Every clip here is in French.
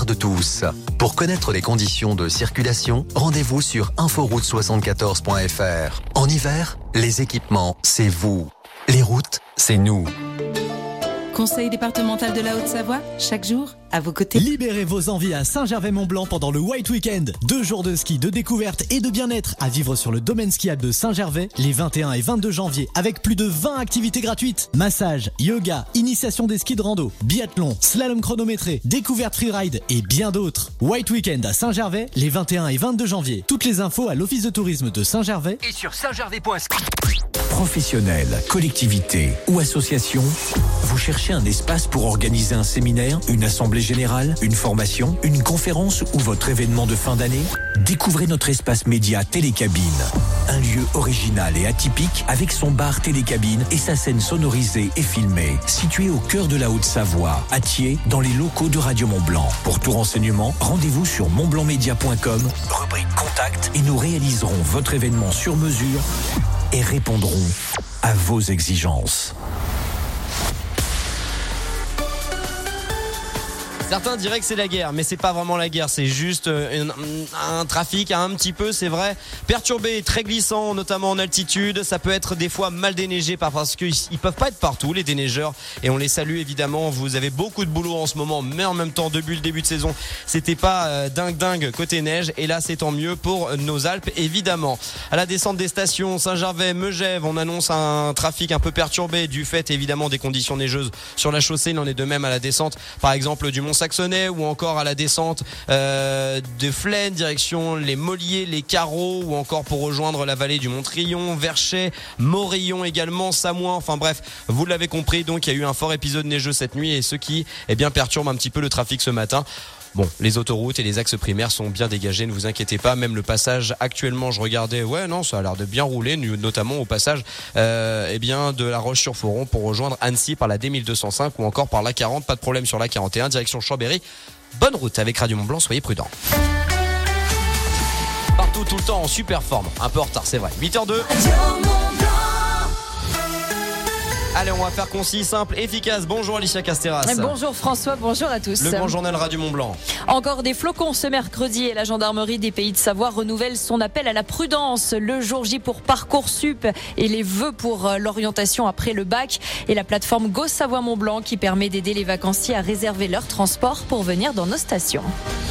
de tous. Pour connaître les conditions de circulation, rendez-vous sur inforoute74.fr. En hiver, les équipements, c'est vous. Les routes, c'est nous. Conseil départemental de la Haute-Savoie, chaque jour, à vos côtés. Libérez vos envies à Saint-Gervais-Mont-Blanc pendant le White Weekend. 2 jours de ski, de découverte et de bien-être à vivre sur le domaine skiable de Saint-Gervais les 21 et 22 janvier avec plus de 20 activités gratuites. Massage, yoga, initiation des skis de rando, biathlon, slalom chronométré, découverte freeride et bien d'autres. White Weekend à Saint-Gervais les 21 et 22 janvier. Toutes les infos à l'Office de tourisme de Saint-Gervais et sur saintgervais.ski. Professionnels, collectivités ou associations, vous cherchez un espace pour organiser un séminaire, une assemblée générale, une formation, une conférence ou votre événement de fin d'année? Découvrez notre espace média Télécabine. Un lieu original et atypique avec son bar Télécabine et sa scène sonorisée et filmée. Situé au cœur de la Haute-Savoie, à Thiers, dans les locaux de Radio Mont-Blanc. Pour tout renseignement, rendez-vous sur montblancmedia.com, rubrique contact, et nous réaliserons votre événement sur mesure et répondront à vos exigences. Certains diraient que c'est la guerre, mais c'est pas vraiment la guerre, c'est juste un trafic un petit peu, c'est vrai, perturbé, très glissant, notamment en altitude. Ça peut être des fois mal déneigé parce qu'ils peuvent pas être partout, les déneigeurs, et on les salue évidemment. Vous avez beaucoup de boulot en ce moment, mais en même temps, depuis le début de saison, c'était pas dingue côté neige, et là c'est tant mieux pour nos Alpes évidemment. À la descente des stations Saint-Gervais, Megève, on annonce un trafic un peu perturbé du fait évidemment des conditions neigeuses sur la chaussée. Il en est de même à la descente, par exemple du Mont-Saxonnet, ou encore à la descente de Flaine, direction les Molliers, les Carreaux, ou encore pour rejoindre la vallée du Montrillon, Verchet, Morillon également, Samoin. Enfin bref, vous l'avez compris, donc il y a eu un fort épisode neigeux cette nuit, et ce qui perturbe un petit peu le trafic ce matin. Bon, les autoroutes et les axes primaires sont bien dégagés, ne vous inquiétez pas. Même le passage actuellement, je regardais, ça a l'air de bien rouler, notamment au passage de la Roche-sur-Foron pour rejoindre Annecy par la D1205 ou encore par la 40. Pas de problème sur la 41, direction Chambéry. Bonne route avec Radio Mont-Blanc, soyez prudents. Partout, tout le temps, en super forme. Un peu en retard, c'est vrai. 8h02. Allez, on va faire concis, simple, efficace. Bonjour Alicia Casteras. Bonjour François, bonjour à tous. Le grand journal Radio Mont-Blanc. Encore des flocons ce mercredi et la gendarmerie des Pays de Savoie renouvelle son appel à la prudence. Le jour J pour Parcoursup et les vœux pour l'orientation après le bac, et la plateforme Go Savoie Mont-Blanc qui permet d'aider les vacanciers à réserver leur transport pour venir dans nos stations.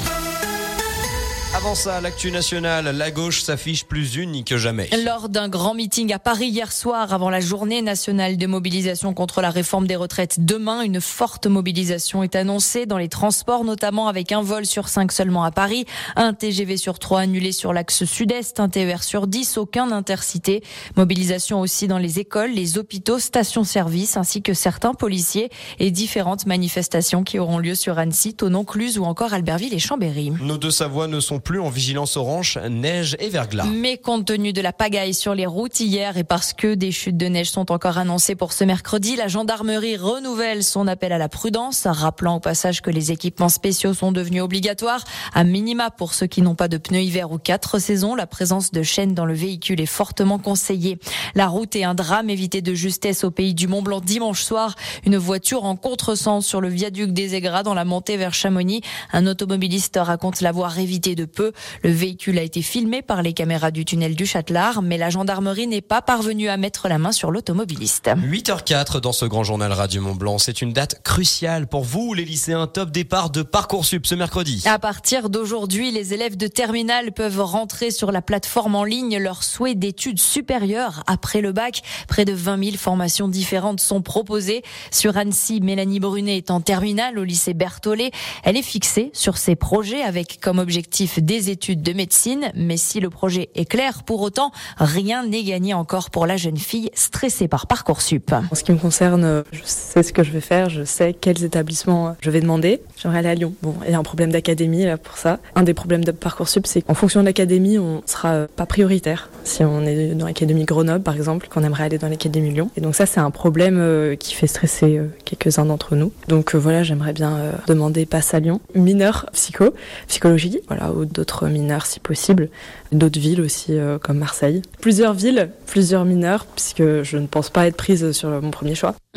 Avant ça, l'actu nationale, la gauche s'affiche plus unie que jamais. Lors d'un grand meeting à Paris hier soir, avant la journée nationale de mobilisation contre la réforme des retraites demain, une forte mobilisation est annoncée dans les transports, notamment avec un vol sur 5 seulement à Paris, un TGV sur 3 annulé sur l'axe sud-est, un TER sur 10, aucun intercité. Mobilisation aussi dans les écoles, les hôpitaux, stations-service, ainsi que certains policiers, et différentes manifestations qui auront lieu sur Annecy, Thonon-Cluse ou encore Albertville et Chambéry. Nos deux Savoies ne sont plus en vigilance orange, neige et verglas. Mais compte tenu de la pagaille sur les routes hier et parce que des chutes de neige sont encore annoncées pour ce mercredi, la gendarmerie renouvelle son appel à la prudence, rappelant au passage que les équipements spéciaux sont devenus obligatoires. À minima, pour ceux qui n'ont pas de pneus hiver ou 4 saisons, la présence de chaînes dans le véhicule est fortement conseillée. La route est un drame évité de justesse au Pays du Mont-Blanc dimanche soir. Une voiture en contresens sur le viaduc des Aigras dans la montée vers Chamonix. Un automobiliste raconte l'avoir évité de peu. Le véhicule a été filmé par les caméras du tunnel du Châtelard, mais la gendarmerie n'est pas parvenue à mettre la main sur l'automobiliste. 8h04 dans ce grand journal Radio Mont-Blanc. C'est une date cruciale pour vous, les lycéens. Top départ de Parcoursup ce mercredi. À partir d'aujourd'hui, les élèves de terminale peuvent rentrer sur la plateforme en ligne leur souhait d'études supérieures après le bac. Près de 20 000 formations différentes sont proposées. Sur Annecy, Mélanie Brunet est en terminale au lycée Berthollet. Elle est fixée sur ses projets avec comme objectif des études de médecine, mais si le projet est clair, pour autant, rien n'est gagné encore pour la jeune fille stressée par Parcoursup. En ce qui me concerne, je sais ce que je vais faire, je sais quels établissements je vais demander. J'aimerais aller à Lyon. Bon, il y a un problème d'académie là pour ça. Un des problèmes de Parcoursup, c'est qu'en fonction de l'académie, on sera pas prioritaire. Si on est dans l'académie Grenoble, par exemple, qu'on aimerait aller dans l'académie Lyon. Et donc ça, c'est un problème qui fait stresser quelques-uns d'entre nous. Donc voilà, j'aimerais bien demander passe à Lyon. Mineur psychologie, voilà, ou d'autres mineurs si possible. D'autres villes aussi comme Marseille. Plusieurs villes, plusieurs mineurs, puisque je ne pense pas être prise sur mon premier choix.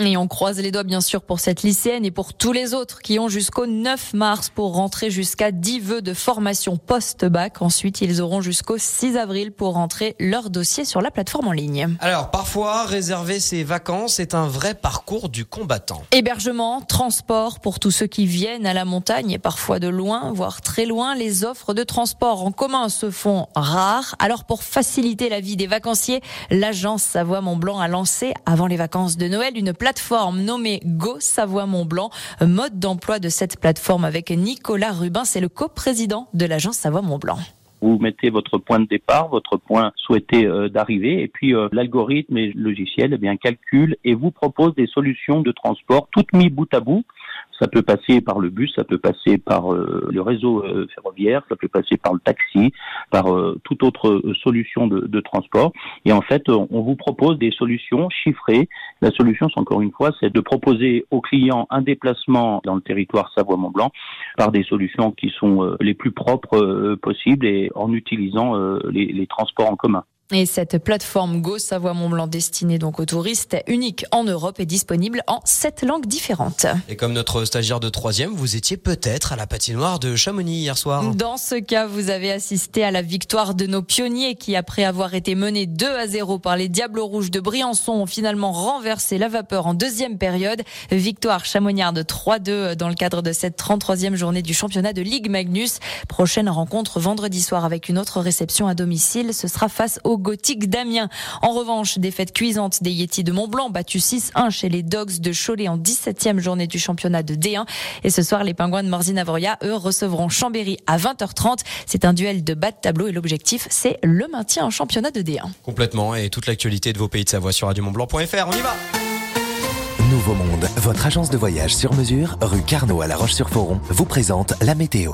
Et on croise les doigts bien sûr pour cette lycéenne et pour tous les autres qui ont jusqu'au 9 mars pour rentrer jusqu'à 10 vœux de formation post-bac. Ensuite, ils auront jusqu'au 6 avril pour rentrer leur dossier sur la plateforme en ligne. Alors, parfois, réserver ses vacances est un vrai parcours du combattant. Hébergement, transport pour tous ceux qui viennent à la montagne et parfois de loin, voire très loin, les offres de transport en commun se font rares. Alors pour faciliter la vie des vacanciers, l'agence Savoie-Mont-Blanc a lancé, avant les vacances de Noël, une plateforme nommée Go Savoie-Mont-Blanc. Mode d'emploi de cette plateforme avec Nicolas Rubin, c'est le coprésident de l'agence Savoie-Mont-Blanc. Vous mettez votre point de départ, votre point souhaité d'arrivée, et puis l'algorithme et le logiciel calcule et vous propose des solutions de transport toutes mises bout à bout. Ça peut passer par le bus, ça peut passer par le réseau ferroviaire, ça peut passer par le taxi, par toute autre solution de transport. Et en fait, on vous propose des solutions chiffrées. La solution, encore une fois, c'est de proposer aux clients un déplacement dans le territoire Savoie-Mont-Blanc par des solutions qui sont les plus propres possibles et en utilisant les transports en commun. Et cette plateforme Go Savoie-Mont-Blanc destinée donc aux touristes, unique en Europe, est disponible en 7 langues différentes. Et comme notre stagiaire de 3e, vous étiez peut-être à la patinoire de Chamonix hier soir. Dans ce cas, vous avez assisté à la victoire de nos pionniers qui, après avoir été menés 2-0 par les Diables Rouges de Briançon, ont finalement renversé la vapeur en deuxième période. Victoire chamonniarde 3-2 dans le cadre de cette 33e journée du championnat de Ligue Magnus. Prochaine rencontre vendredi soir avec une autre réception à domicile. Ce sera face au Gothique d'Amiens. En revanche, défaite cuisante des Yetis de Mont-Blanc, battu 6-1 chez les Dogs de Cholet en 17e journée du championnat de D1. Et ce soir, les Pingouins de Morzine-Avroya, eux, recevront Chambéry à 20h30. C'est un duel de bas de tableau et l'objectif, c'est le maintien en championnat de D1. Complètement, et toute l'actualité de vos pays de Savoie sur radiomontblanc.fr. On y va! Nouveau Monde, votre agence de voyage sur mesure, rue Carnot à La Roche-sur-Foron, vous présente la météo.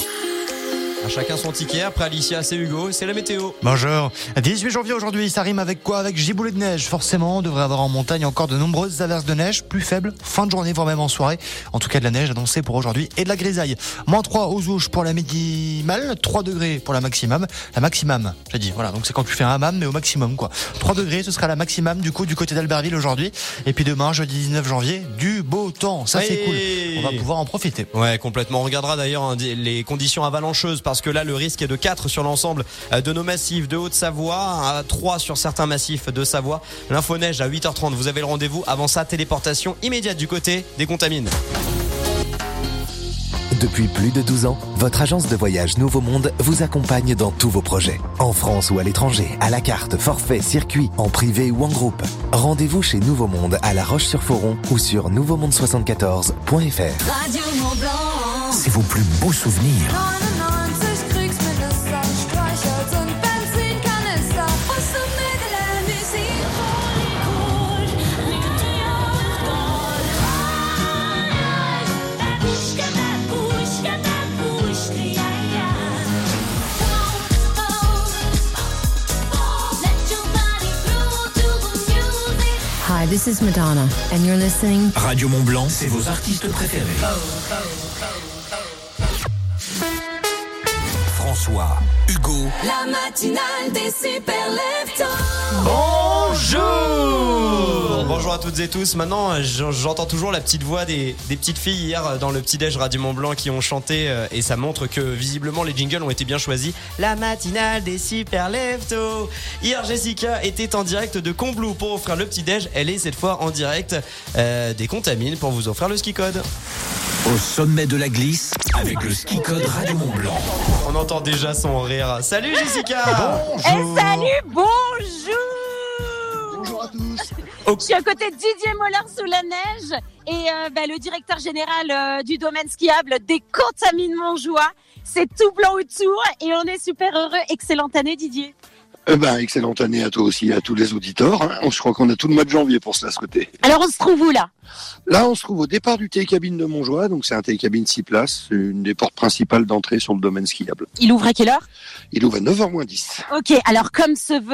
À chacun son ticket. Après Alicia, c'est Hugo, c'est la météo. Bonjour. 18 janvier aujourd'hui, ça rime avec quoi? Avec giboulée de neige. Forcément, on devrait avoir en montagne encore de nombreuses averses de neige, plus faibles, fin de journée, voire même en soirée. En tout cas, de la neige annoncée pour aujourd'hui et de la grisaille. -3 aux Ouches pour la minimale, 3 degrés pour la maximum. La maximum, j'ai dit, voilà, donc c'est quand tu fais un hammam, mais au maximum, quoi. 3 degrés, ce sera la maximum, du coup, du côté d'Albertville aujourd'hui. Et puis demain, jeudi 19 janvier, du beau temps. Ça, c'est cool. On va pouvoir en profiter. Ouais, complètement. On regardera d'ailleurs les conditions avalancheuses parce que là, le risque est de 4 sur l'ensemble de nos massifs de Haute-Savoie, à 3 sur certains massifs de Savoie. L'info neige à 8h30. Vous avez le rendez-vous. Avant ça, téléportation immédiate du côté des Contamines. Depuis plus de 12 ans, votre agence de voyage Nouveau Monde vous accompagne dans tous vos projets. En France ou à l'étranger, à la carte, forfait, circuit, en privé ou en groupe. Rendez-vous chez Nouveau Monde à La Roche-sur-Foron ou sur nouveaumonde74.fr. Radio Mont-Blanc. C'est vos plus beaux souvenirs. Hi, this is Madonna, and you're listening. Radio Mont-Blanc, c'est vos artistes préférés. François, Hugo. La matinale des super leftos. Bonjour! Bonjour à toutes et tous. Maintenant, j'entends toujours la petite voix des petites filles hier dans le petit-déj Radio Mont-Blanc qui ont chanté et ça montre que visiblement les jingles ont été bien choisis. La matinale des super leftos. Hier, Jessica était en direct de Combloux pour offrir le petit-déj. Elle est cette fois en direct des Contamines pour vous offrir le ski code. Au sommet de la glisse avec le ski code Radio Mont-Blanc. On entend déjà son rire. Salut Jessica! Bonjour! Salut, bonjour! Bonjour à tous. Je suis à côté de Didier Moller sous la neige et le directeur général du domaine skiable des Contamines Montjoie. C'est tout blanc autour et on est super heureux. Excellente année Didier. Excellente année à toi aussi, à tous les auditeurs. Je crois qu'on a tout le mois de janvier pour cela souhaiter. Alors on se trouve où là ? Là, on se trouve au départ du télécabine de Montjoie. Donc c'est un télécabine 6 places. C'est une des portes principales d'entrée sur le domaine skiable. Il ouvre à quelle heure ? Il ouvre à 9h moins 10. Ok, alors comme se veut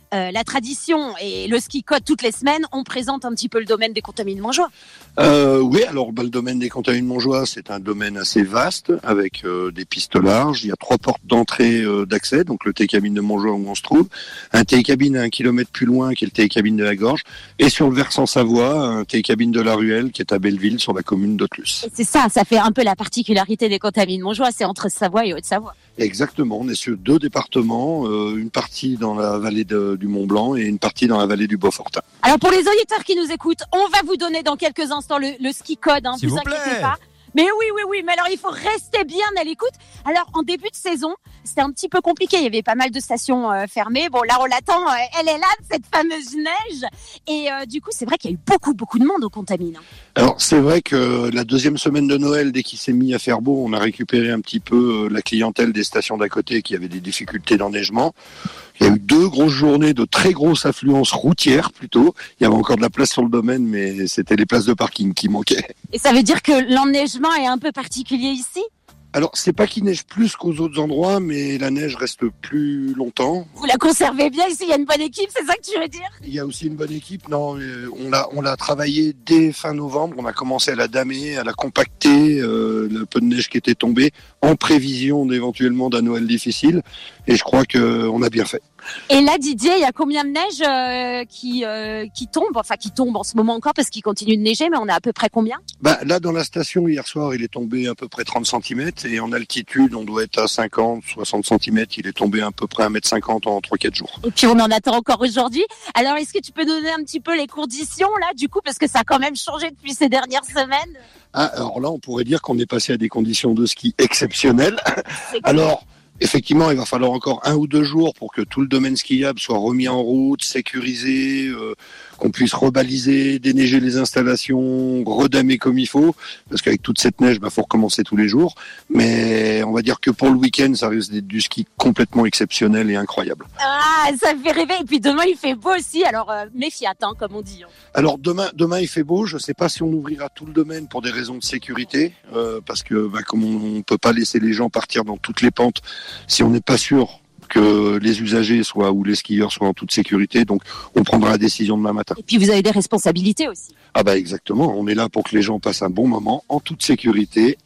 la tradition et le ski code toutes les semaines, on présente un petit peu le domaine des Contamines Montjoie. Oui, alors le domaine des Contamines Montjoie, c'est un domaine assez vaste avec des pistes larges. Il y a 3 portes d'entrée d'accès, donc le télécabine de Montjoie où on se trouve, un télécabine à 1 kilomètre plus loin qui est le télécabine de la Gorge, et sur le versant Savoie, un télécabine de la Ruelle qui est à Belleville sur la commune d'Autelus. C'est ça fait un peu la particularité des Contamines Montjoie, c'est entre Savoie et Haute-Savoie. Exactement, on est sur 2 départements, une partie dans la vallée du Mont-Blanc et une partie dans la vallée du Beaufortin. Alors pour les auditeurs qui nous écoutent, on va vous donner dans quelques instants le ski code, S'il vous inquiétez plaît. pas. Mais oui, mais alors il faut rester bien à l'écoute. Alors en début de saison, c'était un petit peu compliqué, il y avait pas mal de stations fermées. Bon là on l'attend, elle est là, cette fameuse neige. Et du coup c'est vrai qu'il y a eu beaucoup de monde aux Contamines. Alors c'est vrai que la 2e semaine de Noël, dès qu'il s'est mis à faire beau, on a récupéré un petit peu la clientèle des stations d'à côté qui avaient des difficultés d'enneigement. Il y a eu 2 grosses journées de très grosse affluence routière plutôt. Il y avait encore de la place sur le domaine, mais c'était les places de parking qui manquaient. Et ça veut dire que l'enneigement est un peu particulier ici ? Alors c'est pas qu'il neige plus qu'aux autres endroits, mais la neige reste plus longtemps. Vous la conservez bien ici, il y a une bonne équipe, c'est ça que tu veux dire ? Il y a aussi une bonne équipe. Non, on l'a travaillé dès fin novembre. On a commencé à la damer, à la compacter, le peu de neige qui était tombé, en prévision d'éventuellement d'un Noël difficile. Et je crois qu'on a bien fait. Et là, Didier, il y a combien de neige qui tombe ? Enfin, qui tombe en ce moment encore parce qu'il continue de neiger, mais on est à peu près combien ? Là, dans la station, hier soir, il est tombé à peu près 30 cm. Et en altitude, on doit être à 50, 60 cm. Il est tombé à peu près 1,50 m en 3-4 jours. Et puis, on en attend encore aujourd'hui. Alors, est-ce que tu peux donner un petit peu les conditions, là, du coup, parce que ça a quand même changé depuis ces dernières semaines ? Alors là, on pourrait dire qu'on est passé à des conditions de ski exceptionnelles. Alors, effectivement, il va falloir encore 1 ou 2 jours pour que tout le domaine skiable soit remis en route, sécurisé, qu'on puisse rebaliser, déneiger les installations, redamer comme il faut, parce qu'avec toute cette neige, faut recommencer tous les jours. Mais on va dire que pour le week-end, ça risque d'être du ski complètement exceptionnel et incroyable. Ah, ça me fait rêver. Et puis demain, il fait beau aussi. Alors, méfiat, comme on dit. Alors demain, il fait beau. Je ne sais pas si on ouvrira tout le domaine pour des raisons de sécurité, parce que comme on peut pas laisser les gens partir dans toutes les pentes, si on n'est pas sûr que les usagers ou les skieurs soient en toute sécurité. Donc, on prendra la décision demain matin. Et puis, vous avez des responsabilités aussi. Exactement. On est là pour que les gens passent un bon moment en toute sécurité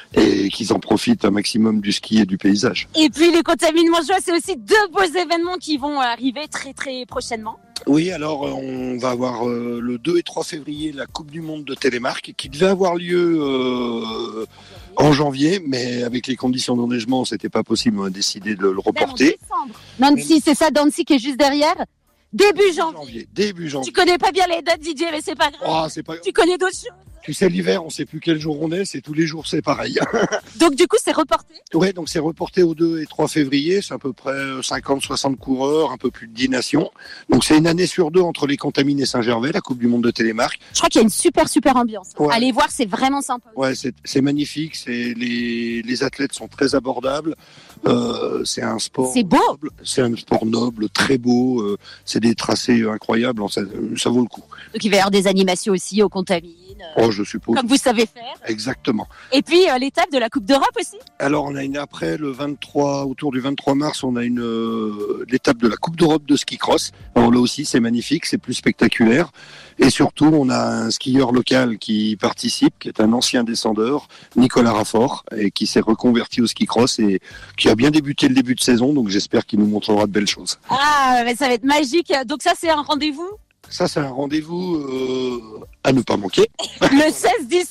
et qu'ils en profitent un maximum du ski et du paysage. Et puis, les Contamines Montjoie, c'est aussi 2 beaux événements qui vont arriver très, très prochainement. Oui, alors on va avoir le 2 et 3 février la Coupe du Monde de Télémark qui devait avoir lieu en janvier, mais avec les conditions d'enneigement, c'était pas possible. On a décidé de le reporter. Nancy, c'est ça, Nancy qui est juste derrière. Début janvier. Début janvier. Tu connais pas bien les dates, Didier, mais c'est pas grave. Tu connais d'autres choses. Tu sais, l'hiver, on sait plus quel jour on est, c'est tous les jours, c'est pareil. Donc du coup, c'est reporté ? Ouais, donc c'est reporté au 2 et 3 février, c'est à peu près 50-60 coureurs, un peu plus de 10 nations. Donc c'est une année sur 2 entre les Contamines et Saint-Gervais, la Coupe du Monde de Télémark. Je crois qu'il y a une super ambiance. Ouais. Allez voir, c'est vraiment sympa. Ouais, c'est magnifique, les athlètes sont très abordables. C'est un sport. C'est beau. Noble, c'est un sport noble, très beau. C'est des tracés incroyables. Ça vaut le coup. Donc il va y avoir des animations aussi aux Contamines. Je suppose. Comme vous savez faire. Exactement. Et puis l'étape de la Coupe d'Europe aussi. Alors on a après le 23, autour du 23 mars, on a l'étape de la Coupe d'Europe de ski cross. Alors là aussi c'est magnifique, c'est plus spectaculaire. Et surtout on a un skieur local qui participe, qui est un ancien descendeur, Nicolas Raffort, et qui s'est reconverti au ski cross et qui a bien débuté le début de saison. Donc j'espère qu'il nous montrera de belles choses. Ah, mais ça va être magique. Donc ça c'est un rendez-vous. Ça, c'est un rendez-vous à ne pas manquer. Le 16-17 ?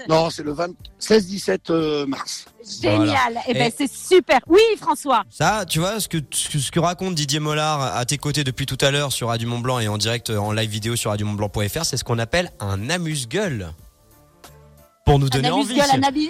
Non, c'est le 16-17 mars. Génial. Voilà. C'est super. Oui, François. Ça, tu vois, ce que raconte Didier Mollard à tes côtés depuis tout à l'heure sur Radio Mont-Blanc et en direct en live vidéo sur radiomontblanc.fr, c'est ce qu'on appelle un amuse-gueule. Pour nous donner envie.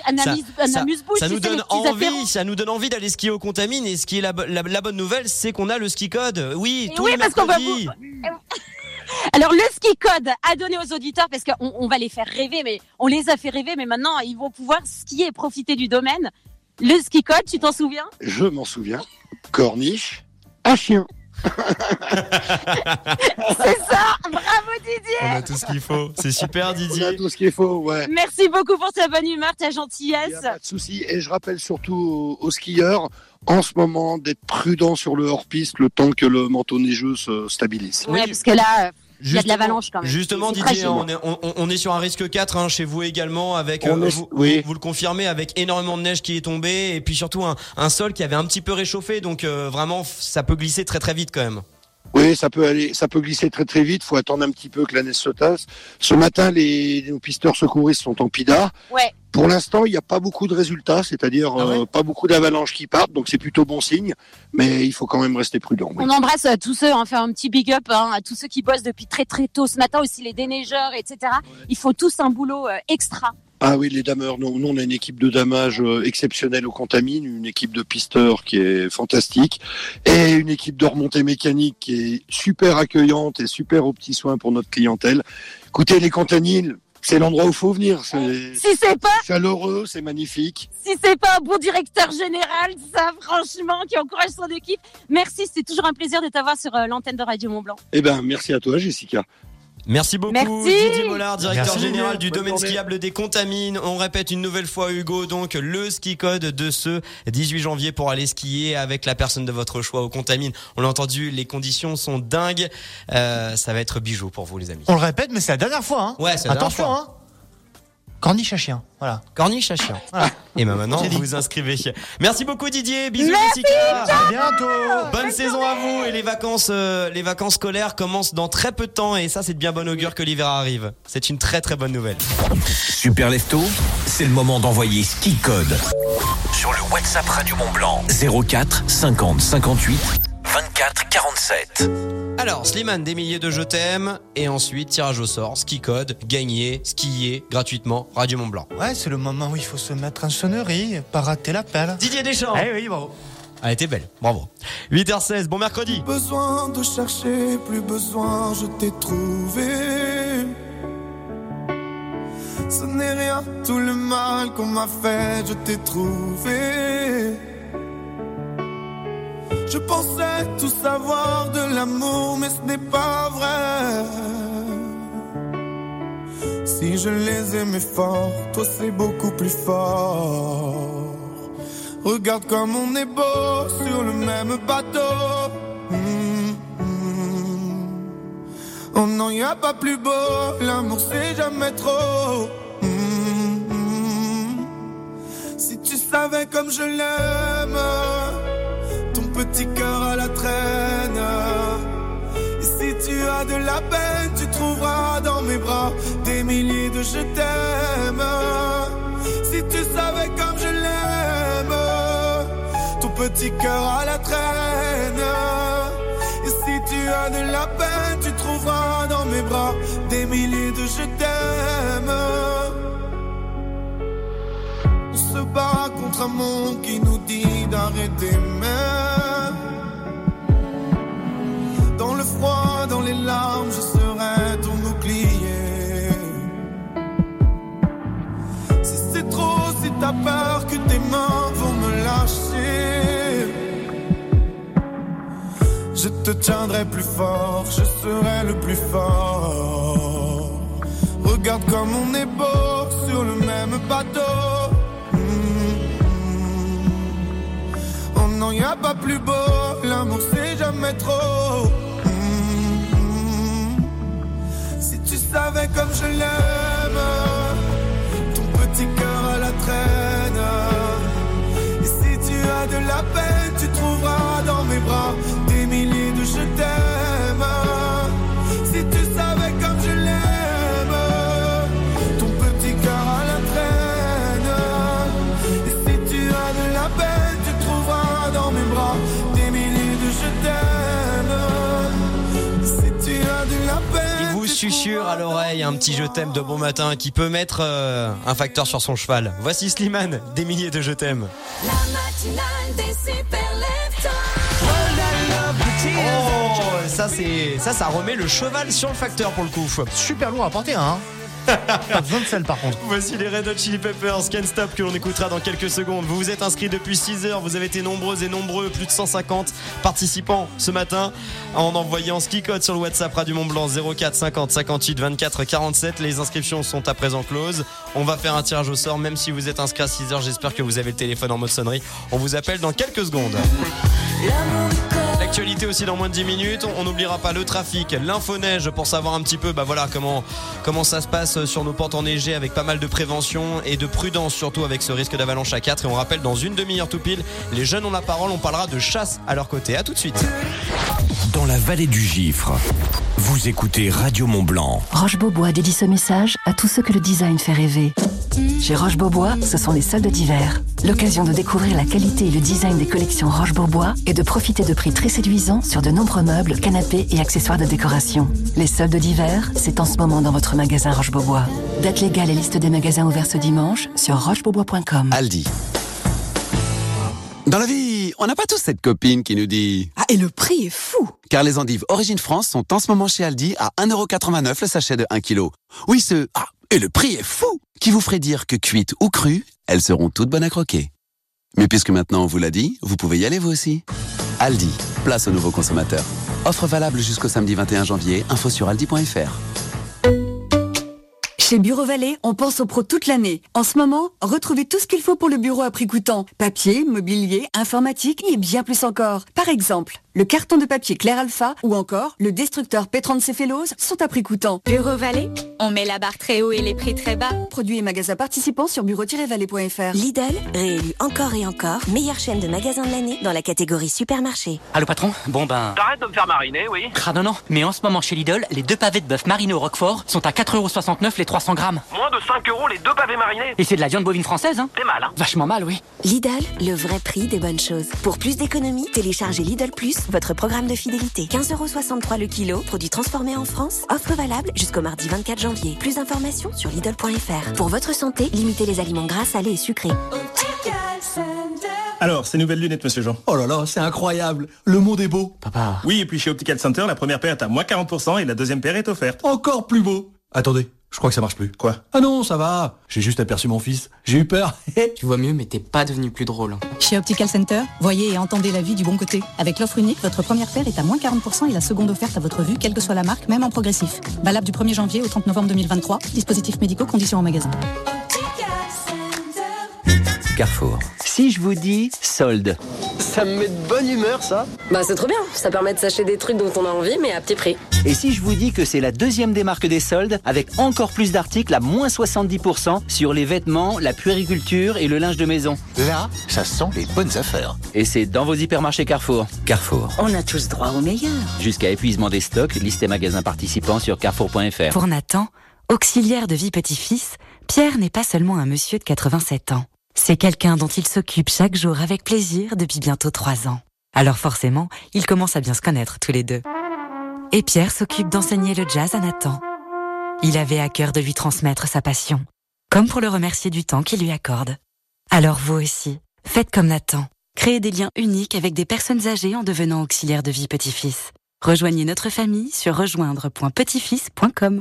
Ça nous donne envie. Ça nous donne envie d'aller skier aux Contamines. Et ce qui est la bonne nouvelle, c'est qu'on a le ski code. Oui, tous les mercredis. Alors le ski code à donner aux auditeurs parce qu'on va les faire rêver, mais on les a fait rêver, mais maintenant ils vont pouvoir skier et profiter du domaine. Le ski code, tu t'en souviens ? Je m'en souviens. Corniche, à chien. C'est ça. Bravo Didier. On a tout ce qu'il faut. C'est super Didier. On a tout ce qu'il faut, ouais. Merci beaucoup pour ta bonne humeur, ta gentillesse. Il n'y a pas de souci. Et je rappelle surtout aux skieurs, en ce moment, d'être prudents sur le hors-piste le temps que le manteau neigeux se stabilise. Ouais, parce que là, il y a de l'avalanche quand même. Justement, C'est Didier, fragile. on est sur un risque 4 chez vous également, avec vous le confirmez, avec énormément de neige qui est tombée et puis surtout un sol qui avait un petit peu réchauffé, donc vraiment ça peut glisser très très vite quand même. Oui, ça peut glisser très très vite. Faut attendre un petit peu que la neige se tasse. Ce matin, nos pisteurs secouristes sont en PIDA. Ouais. Pour l'instant, il n'y a pas beaucoup de résultats, c'est-à-dire pas beaucoup d'avalanches qui partent, donc c'est plutôt bon signe. Mais il faut quand même rester prudent. Oui. On embrasse tous ceux, fait un petit big up à tous ceux qui bossent depuis très très tôt ce matin, aussi les déneigeurs, etc. Ils font tous un boulot extra. Ah oui, les dameurs. Nous, on a une équipe de damage exceptionnelle au Contamine, une équipe de pisteurs qui est fantastique, et une équipe de remontée mécanique qui est super accueillante et super aux petits soins pour notre clientèle. Écoutez, les Contamines, c'est l'endroit où il faut venir. Si c'est pas chaleureux, c'est magnifique. Si c'est pas un bon directeur général, ça, franchement, qui encourage son équipe. Merci, c'est toujours un plaisir de t'avoir sur l'antenne de Radio Mont-Blanc. Eh ben, merci à toi, Jessica. Merci beaucoup Didier Mollard, directeur général du domaine journée. skiable des Contamines. On répète une nouvelle fois Hugo, donc le ski code de ce 18 janvier pour aller skier avec la personne de votre choix aux Contamines. On l'a entendu, les conditions sont dingues. Ça va être bijou pour vous les amis. On le répète, mais c'est la dernière fois. Hein. Ouais, c'est la dernière Attention, fois. hein. Corniche à chien, voilà. Corniche à chien. Voilà. Et maintenant, J'ai dit. vous vous inscrivez. Merci beaucoup Didier, bisous Merci, Jessica. À bientôt. Bonne saison à vous et les vacances scolaires commencent dans très peu de temps et ça c'est de bien bon augure que l'hiver arrive. C'est une très très bonne nouvelle. Super Lefto, c'est le moment d'envoyer Ski Code sur le WhatsApp Radio Mont-Blanc 04 50 58 24 47. Alors, Slimane, des milliers de je t'aime et ensuite tirage au sort, ski code, gagner, skier gratuitement, Radio Mont-Blanc. Ouais, c'est le moment où il faut se mettre en sonnerie, pas rater l'appel. Didier Deschamps. Eh oui, bravo. Elle était belle, bravo. 8h16, bon mercredi. Besoin de chercher, plus besoin, je t'ai trouvé. Ce n'est rien, tout le mal qu'on m'a fait, je t'ai trouvé. Je pensais tout savoir de l'amour, mais ce n'est pas vrai. Si je les aimais fort, toi c'est beaucoup plus fort. Regarde comme on est beau sur le même bateau. Oh non, y a pas plus beau, l'amour c'est jamais trop. Si tu savais comme je l'aime, ton petit cœur à la traîne. Et si tu as de la peine, tu trouveras dans mes bras des milliers de je t'aime. Si tu savais comme je l'aime, ton petit cœur à la traîne. Et si tu as de la peine, tu trouveras dans mes bras des milliers de je t'aime. On se bat contre un monde qui nous dit d'arrêter même. Dans le froid, dans les larmes, je serai ton bouclier. Si c'est trop, si t'as peur que tes mains vont me lâcher, je te tiendrai plus fort, je serai le plus fort. Regarde comme on est beau sur le même bateau. Oh non, y a pas plus beau, l'amour c'est jamais trop. Si tu savais comme je l'aime, ton petit cœur à la traîne. Et si tu as de la peine, tu trouveras dans mes bras des milliers de je t'aime. Si tu savais comme je l'aime, ton petit cœur à la traîne. Et si tu as de la peine, tu trouveras dans mes bras des milliers de je t'aime. Si tu as de la peine, Il vous susurre à l'oreille un petit je t'aime de bon matin qui peut mettre un facteur sur son cheval. Voici Slimane, des milliers de je t'aime. La matinale des super Oh, ça remet le cheval sur le facteur pour le coup. Super lourd à porter, hein. Pas besoin de sel par contre. Voici les Red Hot Chili Peppers, Can't Stop, que l'on écoutera dans quelques secondes. Vous vous êtes inscrits depuis 6 heures, vous avez été nombreuses et nombreux, plus de 150 participants ce matin, en envoyant ski code sur le WhatsApp Radio Mont Blanc 04 50 58 24 47. Les inscriptions sont à présent closes. On va faire un tirage au sort, même si vous êtes inscrit à 6 heures. J'espère que vous avez le téléphone en mode sonnerie. On vous appelle dans quelques secondes. L'actualité aussi dans moins de 10 minutes. On n'oubliera pas le trafic, l'info-neige pour savoir un petit peu comment ça se passe sur nos pentes enneigées, avec pas mal de prévention et de prudence, surtout avec ce risque d'avalanche à 4. Et on rappelle, dans une demi-heure tout pile, les jeunes ont la parole. On parlera de chasse à leur côté. À tout de suite. Dans la vallée du Gifre, vous écoutez Radio Mont Blanc. Roche-Beaubois dédie ce message à tous ceux que le design fait rêver. Chez Roche-Beaubois, ce sont les soldes d'hiver. L'occasion de découvrir la qualité et le design des collections Roche-Beaubois et de profiter de prix très séduisants sur de nombreux meubles, canapés et accessoires de décoration. Les soldes d'hiver, c'est en ce moment dans votre magasin Roche-Beaubois. Date légale et liste des magasins ouverts ce dimanche sur rochebeaubois.com. Aldi. Dans la vie, on n'a pas tous cette copine qui nous dit... Ah, et le prix est fou! Car les endives Origine France sont en ce moment chez Aldi à 1,89€ le sachet de 1 kg. Oui, et le prix est fou! Qui vous ferait dire que cuites ou crues, elles seront toutes bonnes à croquer. Mais puisque maintenant on vous l'a dit, vous pouvez y aller vous aussi. Aldi, place aux nouveaux consommateurs. Offre valable jusqu'au samedi 21 janvier, info sur aldi.fr. Chez Bureau Vallée, on pense aux pros toute l'année. En ce moment, retrouvez tout ce qu'il faut pour le bureau à prix coûtant. Papier, mobilier, informatique et bien plus encore. Par exemple, le carton de papier Clair Alpha ou encore le destructeur Pétron Céphalose sont à prix coûtant. Bureau Vallée, on met la barre très haut et les prix très bas. Produits et magasins participants sur bureau-vallée.fr. Lidl, réélu encore et encore, meilleure chaîne de magasins de l'année dans la catégorie supermarché. Allô patron, T'arrêtes de me faire mariner, oui. Non, mais en ce moment chez Lidl, les 2 pavés de bœuf mariné au Roquefort sont à 4,69€ les 300 grammes. Moins de 5€ les 2 pavés marinés. Et c'est de la viande bovine française, hein. T'es mal, hein. Vachement mal, oui. Lidl, le vrai prix des bonnes choses. Pour plus d'économies, téléchargez Lidl Plus, votre programme de fidélité. 15,63€ le kilo, produit transformé en France. Offre valable jusqu'au mardi 24 janvier. Plus d'informations sur Lidl.fr. Pour votre santé, limitez les aliments gras, salés et sucrés. Alors, ces nouvelles lunettes, monsieur Jean. Oh là là, c'est incroyable. Le monde est beau. Papa. Oui, et puis chez Optical Center, la première paire est à moins 40% et la deuxième paire est offerte. Encore plus beau. Attendez, je crois que ça marche plus. Quoi? Ah non, ça va. J'ai juste aperçu mon fils. J'ai eu peur. Tu vois mieux, mais t'es pas devenu plus drôle. Chez Optical Center, voyez et entendez la vie du bon côté. Avec l'offre unique, votre première paire est à moins 40% et la seconde offerte à votre vue, quelle que soit la marque, même en progressif. Valable du 1er janvier au 30 novembre 2023. Dispositifs médicaux, conditions en magasin. Carrefour. Si je vous dis solde, ça me met de bonne humeur, ça. Bah c'est trop bien, ça permet de s'acheter des trucs dont on a envie, mais à petit prix. Et si je vous dis que c'est la deuxième démarque des soldes, avec encore plus d'articles à moins 70% sur les vêtements, la puériculture et le linge de maison. Là, ça sent les bonnes affaires. Et c'est dans vos hypermarchés Carrefour. Carrefour. On a tous droit au meilleur. Jusqu'à épuisement des stocks, liste et magasins participants sur carrefour.fr. Pour Nathan, auxiliaire de vie petit-fils, Pierre n'est pas seulement un monsieur de 87 ans. C'est quelqu'un dont il s'occupe chaque jour avec plaisir depuis bientôt 3 ans. Alors forcément, ils commencent à bien se connaître tous les deux. Et Pierre s'occupe d'enseigner le jazz à Nathan. Il avait à cœur de lui transmettre sa passion, comme pour le remercier du temps qu'il lui accorde. Alors vous aussi, faites comme Nathan. Créez des liens uniques avec des personnes âgées en devenant auxiliaire de vie petit-fils. Rejoignez notre famille sur rejoindre.petitfils.com.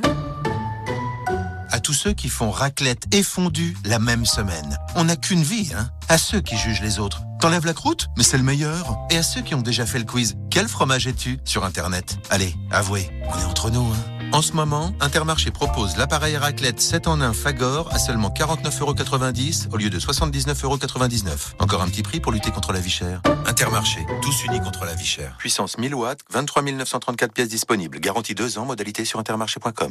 À tous ceux qui font raclette et fondue la même semaine. On n'a qu'une vie, hein. À ceux qui jugent les autres. T'enlèves la croûte? Mais c'est le meilleur. Et à ceux qui ont déjà fait le quiz. Quel fromage es-tu? Sur Internet. Allez, avouez, on est entre nous, hein. En ce moment, Intermarché propose l'appareil raclette 7 en 1 Fagor à seulement 49,90€ au lieu de 79,99€. Encore un petit prix pour lutter contre la vie chère. Intermarché, tous unis contre la vie chère. Puissance 1000 watts, 23 934 pièces disponibles. Garantie 2 ans, modalité sur intermarché.com.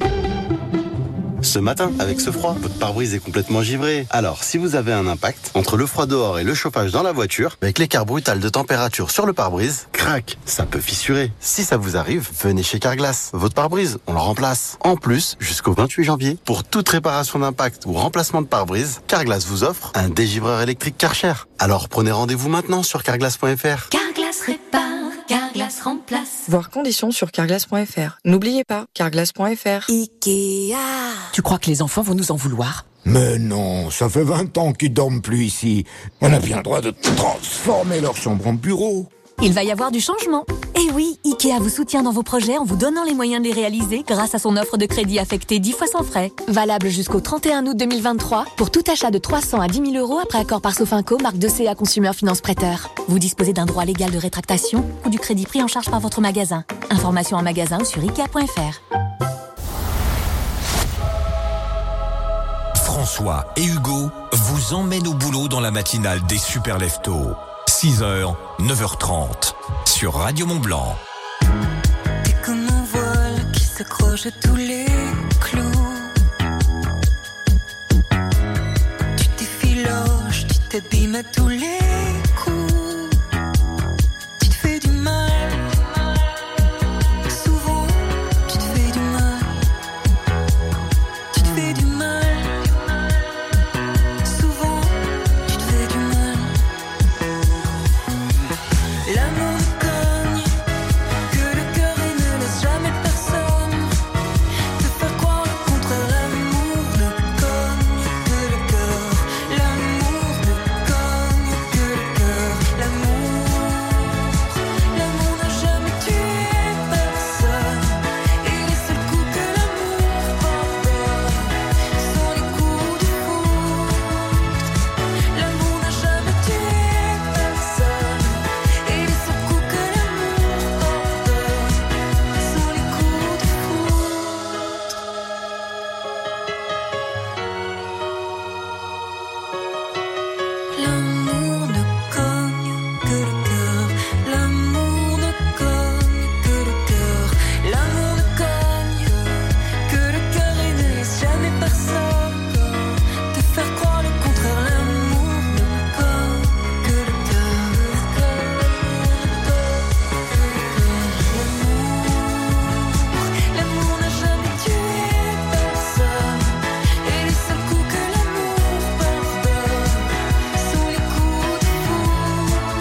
Ce matin, avec ce froid, votre pare-brise est complètement givré. Alors, si vous avez un impact, entre le froid dehors et le chauffage dans la voiture, avec l'écart brutal de température sur le pare-brise, crac, ça peut fissurer. Si ça vous arrive, venez chez Carglass. Votre pare-brise, on le remplace. En plus, jusqu'au 28 janvier, pour toute réparation d'impact ou remplacement de pare-brise, Carglass vous offre un dégivreur électrique Karcher. Alors prenez rendez-vous maintenant sur carglass.fr. Carglass répare, Carglass remplace. Voir conditions sur carglass.fr. N'oubliez pas, carglass.fr. Ikea. Tu crois que les enfants vont nous en vouloir? Mais non, ça fait 20 ans qu'ils dorment plus ici. On a bien le droit de transformer leur chambre en bureau. il va y avoir du changement. Et oui, Ikea vous soutient dans vos projets en vous donnant les moyens de les réaliser grâce à son offre de crédit affectée 10 fois sans frais. Valable jusqu'au 31 août 2023 pour tout achat de 300 à 10 000 € après accord par Sofinco, marque 2CA Consumer Finance Prêteur. Vous disposez d'un droit légal de rétractation ou du crédit pris en charge par votre magasin. Information en magasin ou sur Ikea.fr. François et Hugo vous emmènent au boulot dans la matinale des Super Leftos. 6h, 9h30 sur Radio Mont-Blanc. T'es comme un voile qui s'accroche à tous les clous. Tu t'effiloches, tu t'abîmes à tous les coups. Tu te fais du mal. Souvent, tu te fais du mal. Tu te fais du mal. Souvent, tu te fais du mal. L'amour cogne, que le cœur il ne laisse jamais personne te faire croire le contraire. L'amour ne cogne que le cœur. L'amour ne cogne que le cœur. L'amour n'a jamais tué personne. Et les seuls coups que l'amour pardonne sont les coups de foudre. L'amour n'a jamais tué personne. Et les seuls coups que l'amour pardonne sont les coups de foudre. L'amour ne cogne que le cœur. L'amour ne cogne que le cœur. L'amour ne cogne que le cœur et ne laisse jamais personne te faire croire le contraire. L'amour ne cogne que le cœur. L'amour n'a jamais tué personne. Et les seuls coups que l'amour pardonne sont les coups de foudre.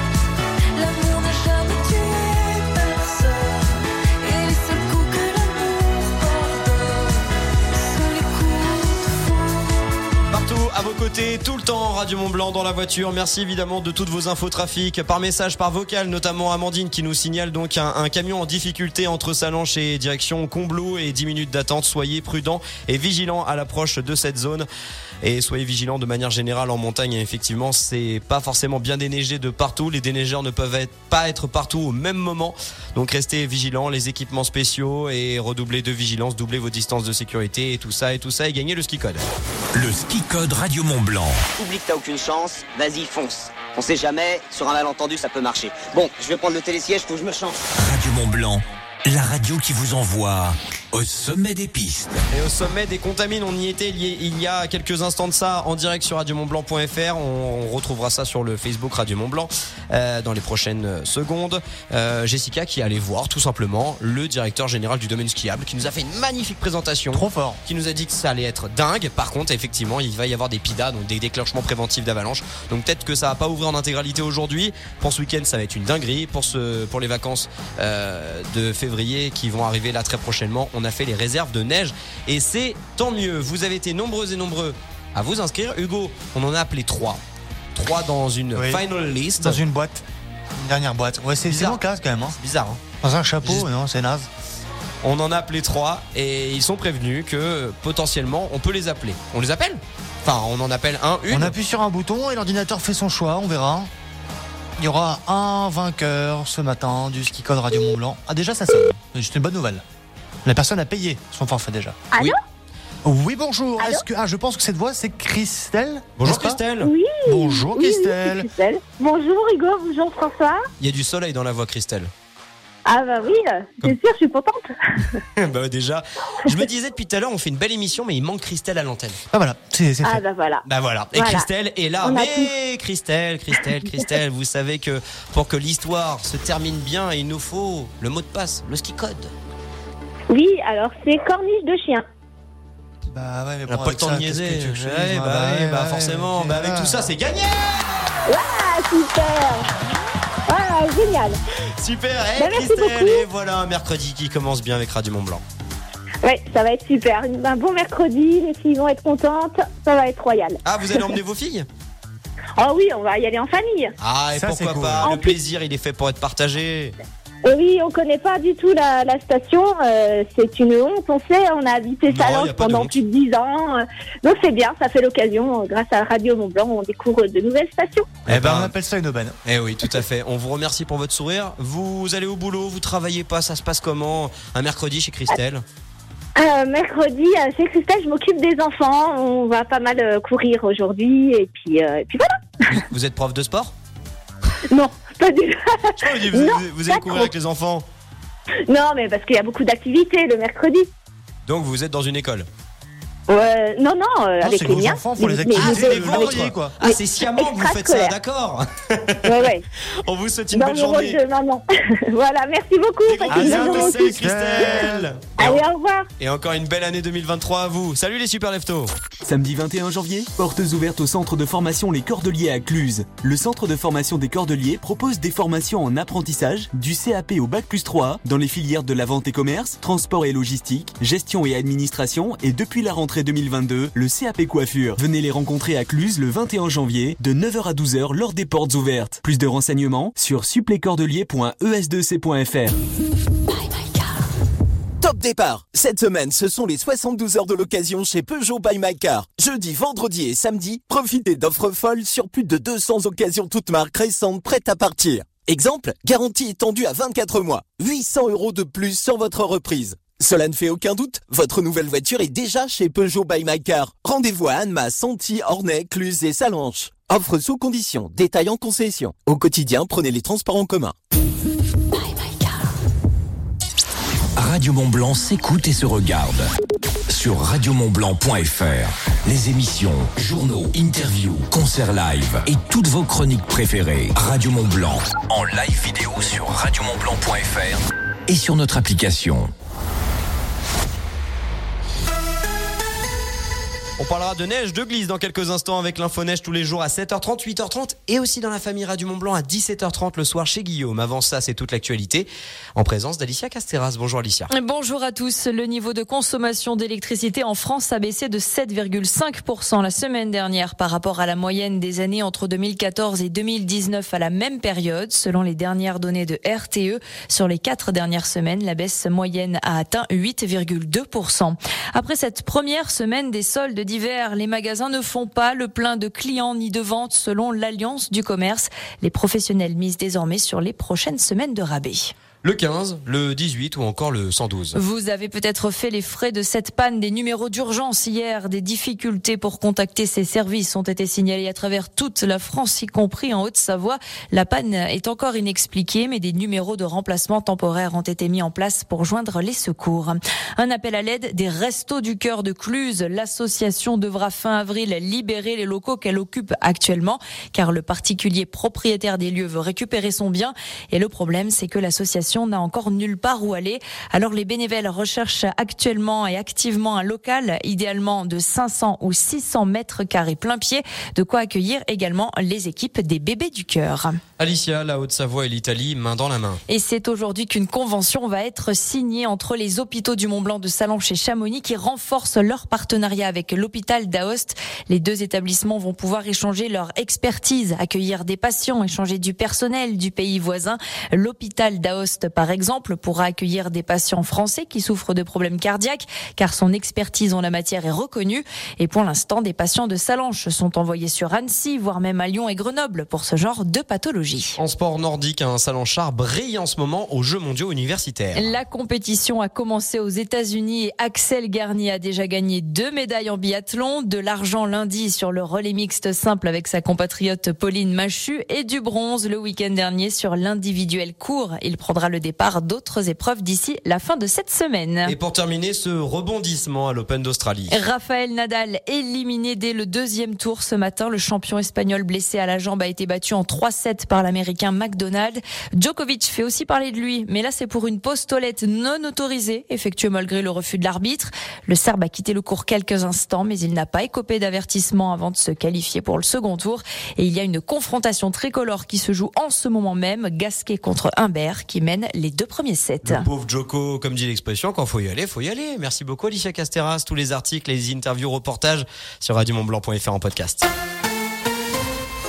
L'amour n'a jamais tué personne. Et les seuls coups que l'amour pardonne sont les coups de foudre. Partout à vos côtés, tout le temps, Radio Mont-Blanc dans la voiture. Merci évidemment de toutes vos infos trafic par message, par vocal, notamment Amandine qui nous signale donc un camion en difficulté entre Salanches et direction Combloux et 10 minutes d'attente. Soyez prudents et vigilants à l'approche de cette zone. Et soyez vigilants de manière générale en montagne. Effectivement, c'est pas forcément bien déneigé de partout. Les déneigeurs ne peuvent pas être partout au même moment. Donc restez vigilants, les équipements spéciaux et redoublez de vigilance, doublez vos distances de sécurité et tout ça et gagnez le ski code. Le ski code Radio Mont-Blanc. Oublie que t'as aucune chance, vas-y fonce. On sait jamais, sur un malentendu ça peut marcher. Bon, je vais prendre le télésiège, faut que je me change. Radio Mont-Blanc, la radio qui vous envoie au sommet des pistes. Et au sommet des contamines, on y était il y a quelques instants de ça en direct sur radiomontblanc.fr. On retrouvera ça sur le Facebook Radio Mont-Blanc dans les prochaines secondes. Jessica qui allait voir tout simplement le directeur général du domaine skiable qui nous a fait une magnifique présentation. Trop fort. Qui nous a dit que ça allait être dingue. Par contre, effectivement, il va y avoir des PIDA, donc des déclenchements préventifs d'avalanche. Donc peut-être que ça va pas ouvrir en intégralité aujourd'hui. Pour ce week-end, ça va être une dinguerie. Pour les vacances de février qui vont arriver là très prochainement, on a fait les réserves de neige et c'est tant mieux. Vous avez été nombreuses et nombreux à vous inscrire. Hugo, on en a appelé 3 dans une final list. Dans une boîte. Une dernière boîte. Ouais, c'est mon cas quand même. Hein. C'est bizarre. Hein. Dans un chapeau, non, c'est naze. On en a appelé 3 et ils sont prévenus que potentiellement on peut les appeler. On les appelle ? Enfin, on en appelle une. On appuie sur un bouton et l'ordinateur fait son choix, on verra. Il y aura un vainqueur ce matin du ski code Radio Mont-Blanc. Ah, déjà ça sonne. C'est une bonne nouvelle. La personne a payé son forfait déjà. Allô ? Oui, bonjour. Est-ce que je pense que cette voix c'est Christelle. Bonjour Christelle. Oui. Bonjour Christelle. Oui, Christelle. Bonjour Hugo, bonjour François. Il y a du soleil dans la voix Christelle. Ah bah oui, c'est sûr, je suis contente. Bah déjà, je me disais depuis tout à l'heure, on fait une belle émission, mais il manque Christelle à l'antenne. Ah voilà, c'est fait. Ah bah voilà. Bah voilà. Et voilà. Christelle est là. Mais Christelle, vous savez que pour que l'histoire se termine bien, il nous faut le mot de passe, le ski code. Oui, alors c'est corniche de chien. Bah ouais, mais on n'a pas le temps de niaiser. Forcément. Bah avec tout ça, c'est gagné. Ouais, super. Ah, génial. Super, Christelle, et voilà un mercredi qui commence bien avec Radio Mont-Blanc. Ouais, ça va être super. Un bon mercredi, les filles vont être contentes, ça va être royal. Ah, vous allez emmener vos filles ? Oh oui, on va y aller en famille. Ah, et Ça, pourquoi c'est cool. pas? En Le plus- plaisir, il est fait pour être partagé. Oui, on connaît pas du tout la station. C'est une honte, on sait. On a habité Non, y a Salange pas de pendant honte. plus de 10 ans. Donc c'est bien, ça fait l'occasion. Grâce à Radio Mont-Blanc, on découvre de nouvelles stations. Eh ben, on appelle ça une aubaine. Eh oui, tout à fait. On vous remercie pour votre sourire. Vous allez au boulot, vous travaillez pas, ça se passe comment? Un mercredi chez Christelle? Mercredi, chez Christelle, je m'occupe des enfants. On va pas mal courir aujourd'hui. Et puis voilà. Vous êtes prof de sport? Non, pas du Vous, Non, vous allez pas courir trop. avec les enfants? Non, mais parce qu'il y a beaucoup d'activités le mercredi. Donc vous êtes dans une école? Non, avec c'est les vos miens. enfants font les activités c'est le les vendredi, vôtres. quoi. Ah, c'est sciemment que vous faites ça, Extrascolaire. d'accord. Ouais. On vous souhaite une Dans belle le rôle journée. de maman. Voilà, merci beaucoup. Passez À une bonne bientôt, journée salut aussi. Christelle. Allez, au revoir. Et encore une belle année 2023 à vous. Salut les super leftos. Samedi 21 janvier, portes ouvertes au centre de formation Les Cordeliers à Cluse. Le centre de formation des Cordeliers propose des formations en apprentissage, du CAP au Bac+3 dans les filières de la vente et commerce, transport et logistique, gestion et administration et depuis la rentrée 2022, le CAP coiffure. Venez les rencontrer à Cluse le 21 janvier de 9h à 12h lors des portes ouvertes. Plus de renseignements sur supplescordeliers.es2c.fr. Top départ. Cette semaine, ce sont les 72 heures de l'occasion chez Peugeot by My Car. Jeudi, vendredi et samedi, profitez d'offres folles sur plus de 200 occasions toutes marques récentes prêtes à partir. Exemple, garantie étendue à 24 mois. 800 € de plus sur votre reprise. Cela ne fait aucun doute, votre nouvelle voiture est déjà chez Peugeot by My Car. Rendez-vous à Annemasse, Santi, Ornay, Cluse et Salanches. Offre sous condition, détail en concession. Au quotidien, prenez les transports en commun. Radio Mont-Blanc s'écoute et se regarde. Sur radiomontblanc.fr. Les émissions, journaux, interviews, concerts live et toutes vos chroniques préférées. Radio Mont-Blanc en live vidéo sur radiomontblanc.fr et sur notre application. On parlera de neige, de glisse dans quelques instants avec l'info neige tous les jours à 7h30, 8h30 et aussi dans la famille Radio Mont-Blanc à 17h30 le soir chez Guillaume. Avant ça, c'est toute l'actualité en présence d'Alicia Casteras. Bonjour Alicia. Bonjour à tous. Le niveau de consommation d'électricité en France a baissé de 7,5% la semaine dernière par rapport à la moyenne des années entre 2014 et 2019 à la même période. Selon les dernières données de RTE, sur les 4 dernières semaines, la baisse moyenne a atteint 8,2%. Après cette première semaine des soldes d'hiver, les magasins ne font pas le plein de clients ni de ventes selon l'Alliance du commerce. Les professionnels misent désormais sur les prochaines semaines de rabais. Le 15, le 18 ou encore le 112. Vous avez peut-être fait les frais de cette panne des numéros d'urgence hier. Des difficultés pour contacter ces services ont été signalées à travers toute la France, y compris en Haute-Savoie. La panne est encore inexpliquée, mais des numéros de remplacement temporaire ont été mis en place pour joindre les secours. Un appel à l'aide des Restos du Cœur de Cluse. L'association devra fin avril libérer les locaux qu'elle occupe actuellement, car le particulier propriétaire des lieux veut récupérer son bien. Et le problème, c'est que l'association n'a encore nulle part où aller. Alors les bénévoles recherchent actuellement et activement un local, idéalement de 500 ou 600 mètres carrés plein pied, de quoi accueillir également les équipes des Bébés du Cœur. Alicia, la Haute-Savoie et l'Italie, main dans la main. Et c'est aujourd'hui qu'une convention va être signée entre les hôpitaux du Mont-Blanc de Salanches et Chamonix qui renforcent leur partenariat avec l'hôpital d'Aoste. Les deux établissements vont pouvoir échanger leur expertise, accueillir des patients, échanger du personnel du pays voisin. L'hôpital d'Aoste, par exemple, pourra accueillir des patients français qui souffrent de problèmes cardiaques, car son expertise en la matière est reconnue. Et pour l'instant, des patients de Salanches sont envoyés sur Annecy, voire même à Lyon et Grenoble pour ce genre de pathologie. En sport nordique, un Salanchard brille en ce moment aux Jeux mondiaux universitaires. La compétition a commencé aux États-Unis et Axel Garnier a déjà gagné 2 médailles en biathlon, de l'argent lundi sur le relais mixte simple avec sa compatriote Pauline Machu et du bronze le week-end dernier sur l'individuel court. Il prendra le départ d'autres épreuves d'ici la fin de cette semaine. Et pour terminer, ce rebondissement à l'Open d'Australie. Rafael Nadal éliminé dès le deuxième tour ce matin. Le champion espagnol blessé à la jambe a été battu en 3-7 par l'américain McDonald. Djokovic fait aussi parler de lui, mais là c'est pour une postolette non autorisée, effectuée malgré le refus de l'arbitre. Le Serbe a quitté le court quelques instants, mais il n'a pas écopé d'avertissement avant de se qualifier pour le second tour. Et il y a une confrontation tricolore qui se joue en ce moment même, Gasquet contre Humbert, qui mène les 2 premiers sets. Le pauvre Joko, comme dit l'expression, quand faut y aller, faut y aller. Merci beaucoup Alicia Casteras. Tous les articles, les interviews, reportages sur radiomontblanc.fr en podcast.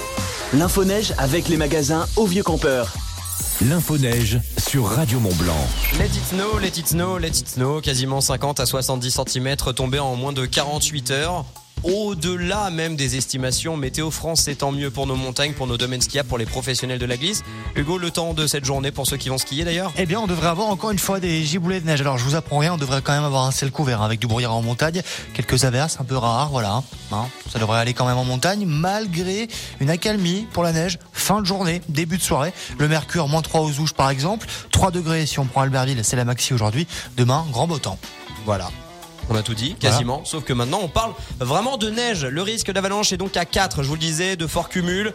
L'info-neige avec les magasins Au Vieux Campeur. L'info-neige sur Radio Mont-Blanc. Let it snow, let it snow, let it snow. Quasiment 50 à 70 cm tombés en moins de 48 heures. Au-delà même des estimations, Météo France, c'est tant mieux pour nos montagnes, pour nos domaines skiables, pour les professionnels de la glisse. Hugo, le temps de cette journée pour ceux qui vont skier d'ailleurs? Eh bien, on devrait avoir encore une fois des giboulées de neige. Alors, je vous apprends rien, on devrait quand même avoir un ciel couvert avec du brouillard en montagne, quelques averses un peu rares, voilà. Ça devrait aller quand même en montagne, malgré une accalmie pour la neige. Fin de journée, début de soirée. Le mercure, -3 aux Ouches par exemple. 3 degrés si on prend Albertville, c'est la maxi aujourd'hui. Demain, grand beau temps. Voilà. On a tout dit, quasiment, sauf que maintenant on parle vraiment de neige. Le risque d'avalanche est donc à 4, je vous le disais, de fort cumul.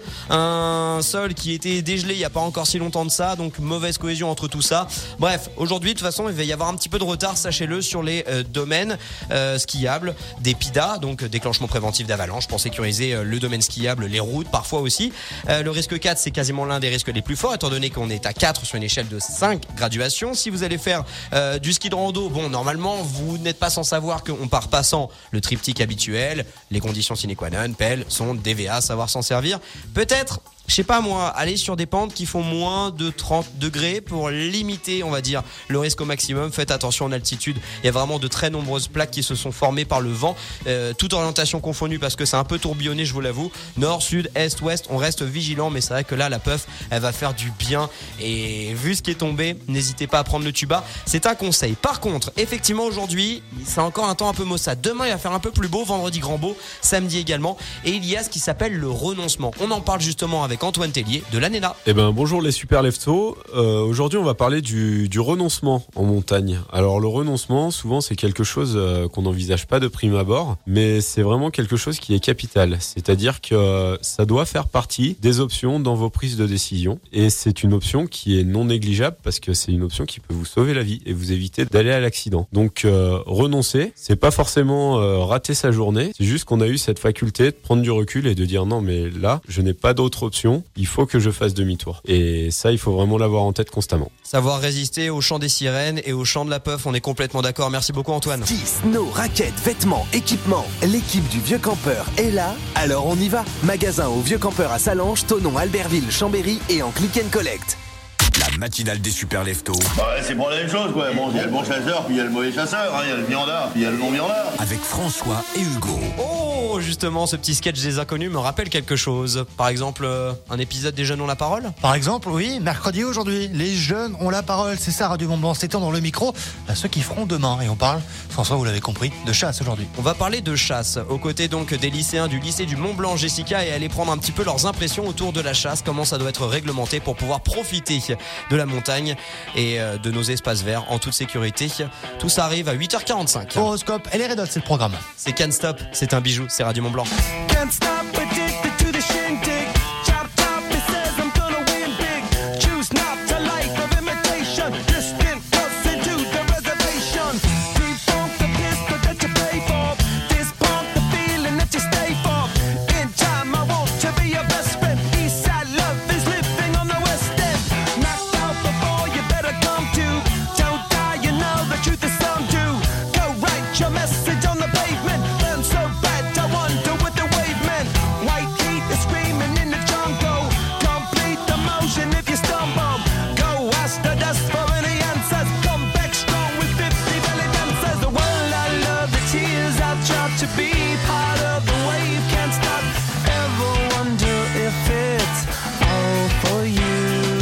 Un sol qui était dégelé il n'y a pas encore si longtemps de ça, donc mauvaise cohésion entre tout ça. Bref, aujourd'hui de toute façon il va y avoir un petit peu de retard, sachez-le, sur les domaines skiables, des PIDA, donc déclenchement préventif d'avalanche pour sécuriser le domaine skiable, les routes parfois aussi. Le risque 4 c'est quasiment l'un des risques les plus forts, étant donné qu'on est à 4 sur une échelle de 5 graduations. Si vous allez faire du ski de rando, bon normalement vous n'êtes pas sans savoir qu'on part pas sans le triptyque habituel, les conditions sine qua non, pelle, sonde, DVA, savoir s'en servir. Peut-être, je sais pas moi, aller sur des pentes qui font moins de 30 degrés pour limiter, on va dire, le risque au maximum. Faites attention en altitude. Il y a vraiment de très nombreuses plaques qui se sont formées par le vent, toute orientation confondue parce que c'est un peu tourbillonné, je vous l'avoue. Nord, sud, est, ouest, on reste vigilant, mais c'est vrai que là, la puff, elle va faire du bien. Et vu ce qui est tombé, n'hésitez pas à prendre le tuba. C'est un conseil. Par contre, effectivement, aujourd'hui, c'est encore un temps un peu maussade. Demain, il va faire un peu plus beau. Vendredi, grand beau. Samedi également. Et il y a ce qui s'appelle le renoncement. On en parle justement avec Antoine Tellier de l'ANENA. Eh ben bonjour les super leftos. Aujourd'hui on va parler du renoncement en montagne. Alors le renoncement souvent c'est quelque chose qu'on n'envisage pas de prime abord, mais c'est vraiment quelque chose qui est capital. C'est-à-dire que ça doit faire partie des options dans vos prises de décision et c'est une option qui est non négligeable parce que c'est une option qui peut vous sauver la vie et vous éviter d'aller à l'accident. Donc renoncer, c'est pas forcément rater sa journée, c'est juste qu'on a eu cette faculté de prendre du recul et de dire non mais là je n'ai pas d'autre option. Il faut que je fasse demi-tour. Et ça, il faut vraiment l'avoir en tête constamment. Savoir résister au chant des sirènes et au chant de la puff, on est complètement d'accord. Merci beaucoup Antoine. Ski, snow, raquettes, vêtements, équipements. L'équipe du Vieux Campeur est là, alors on y va. Magasin au Vieux Campeur à Salange, Thonon, Albertville, Chambéry et en click and collect. La matinale des super leftos. C'est pour la même chose quoi. Bon, il y a le bon chasseur, puis il y a le mauvais chasseur, il y a le viandard, puis il y a le non-viandard. Avec François et Hugo. Oh, justement, ce petit sketch des inconnus me rappelle quelque chose. Par exemple, un épisode des Jeunes ont la parole. Par exemple, oui, mercredi aujourd'hui, les jeunes ont la parole. C'est ça, Radio Mont-Blanc, c'est dans le micro à ceux qui feront demain. Et on parle, François, vous l'avez compris, de chasse aujourd'hui. On va parler de chasse, aux côtés donc des lycéens du lycée du Mont-Blanc, Jessica, et aller prendre un petit peu leurs impressions autour de la chasse, comment ça doit être réglementé pour pouvoir profiter de la montagne et de nos espaces verts en toute sécurité. Tout ça arrive à 8h45. Horoscope, et les Red Hot, c'est le programme. C'est Can't Stop, c'est un bijou, c'est Radio Mont-Blanc. Can't stop, addicted to the shindig. Chop top, it says I'm gonna win big. Choose not a life of imitation. Distant us into the reservation. Defunct the pistol that you pay for. This pump the feeling that you stay for. In time I want to be your best friend. Eastside love is living on the west end. Knocked out before you better come to. Don't die, you know the truth is some do. Go write your message on the pavement. Burn so bad I wonder what the wave meant. White heat is screaming in the jungle. Complete the motion if you stumble. Go ask the dust for any answers. Come back strong with 50 belly dancers. The world I love, the tears I try to be part of the wave. Can't stop. Ever wonder if it's all for you?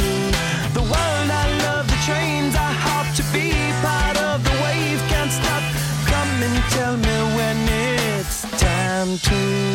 The world I love, the trains I hop to be part of the wave. Can't stop. Come and tell me when it's time to.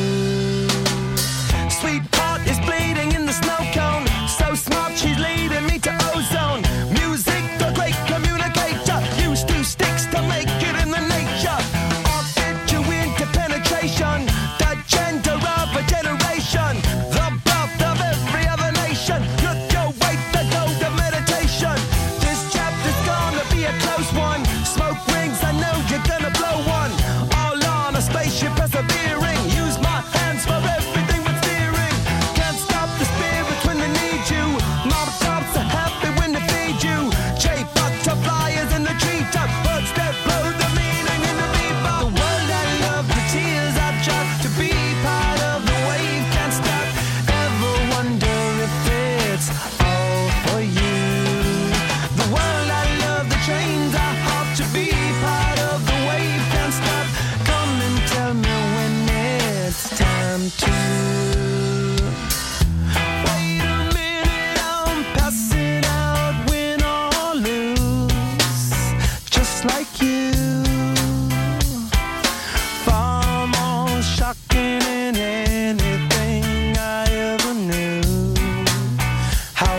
Sweetheart is bleeding in the snow cone. So smart, she's leading me to ozone. Music, the great communicator. Use two sticks to make it in the nature. I'll fit you into penetration. The gender of a generation. The birth of every other nation. Look your way to go to meditation. This chapter's gonna be a close one. Smoke rings, I know you're gonna blow one. All on a spaceship persevering. Use my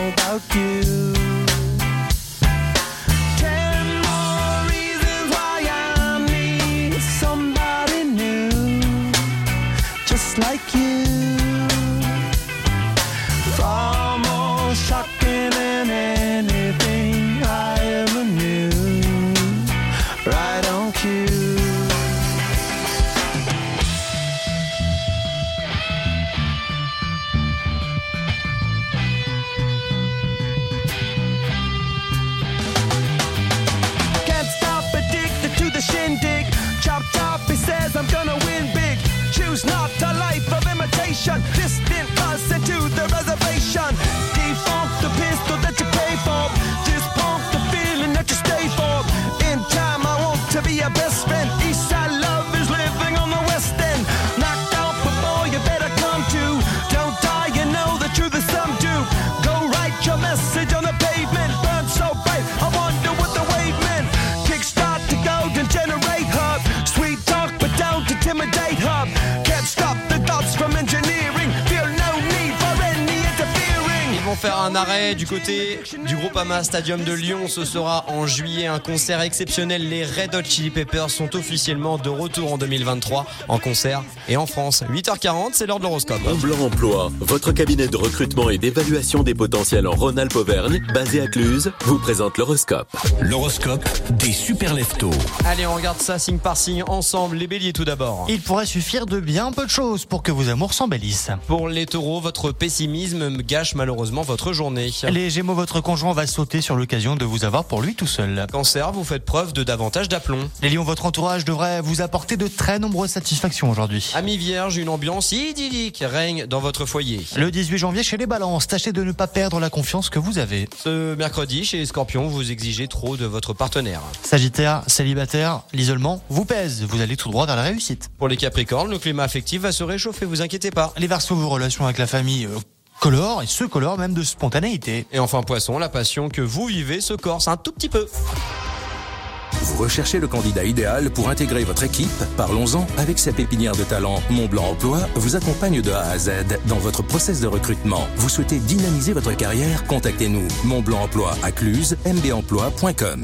about you. 10 more reasons why I need somebody new, just like you. Far more shocking than anything I ever knew. Right on cue. Can't stop addicted to the shindig. Chop chop, he says I'm gonna win big. Choose not a life of imitation. Distant us into the reservation. Defunct the pistol that you pay for. Dispunk the feeling that you stay for. In time I want to be your best friend. Eastside love is living on the west end. Knocked out before you better come to. Don't die, you know the truth is some do. Go write your message on the pavement. Burn so bright, I wonder what the wave meant. Kickstart to golden generate hub. Sweet talk but don't intimidate hub. Can't stop the thoughts from engineering. Feel no need for any interfering. Ils vont faire un arrêt du côté du Groupama Stadium de Lyon. Ce sera en juillet, un concert exceptionnel. Les Red Hot Chili Peppers sont officiellement de retour en 2023 en concert et en France. 8h40, c'est l'heure de l'horoscope. Montblanc Emploi, votre cabinet de recrutement et d'évaluation des potentiels en Rhône-Alpes-Auvergne, basé à Cluse, vous présente l'horoscope. L'horoscope des super leftos. Allez, on regarde ça signe par signe ensemble. Les béliers tout d'abord. Il pourrait suffire de bien peu de choses pour que vos amours s'embellissent. Pour les taureaux, votre pessimisme gâche malheureusement votre journée. Les gémeaux, votre conjoint va sauter sur l'occasion de vous avoir pour lui tout seul. Cancer, vous faites preuve de davantage d'aplomb. Les lions, votre entourage devrait vous apporter de très nombreuses satisfactions aujourd'hui. Amis vierges, une ambiance idyllique règne dans votre foyer. Le 18 janvier chez les balances, tâchez de ne pas perdre la confiance que vous avez. Ce mercredi, chez les scorpions, vous exigez trop de votre partenaire. Sagittaire, célibataire, l'isolement vous pèse, vous allez tout droit vers la réussite. Pour les capricornes, le climat affectif va se réchauffer, vous inquiétez pas. Les verseaux, vos relations avec la famille colorent, et se colorent même de spontanéité. Et enfin poisson, la passion que vous vivez se corse un tout petit peu. Vous recherchez le candidat idéal pour intégrer votre équipe? Parlons-en. Avec sa pépinière de talent, Montblanc Emploi vous accompagne de A à Z dans votre process de recrutement. Vous souhaitez dynamiser votre carrière? Contactez-nous. Montblanc Emploi à Cluse, mbemploi.com.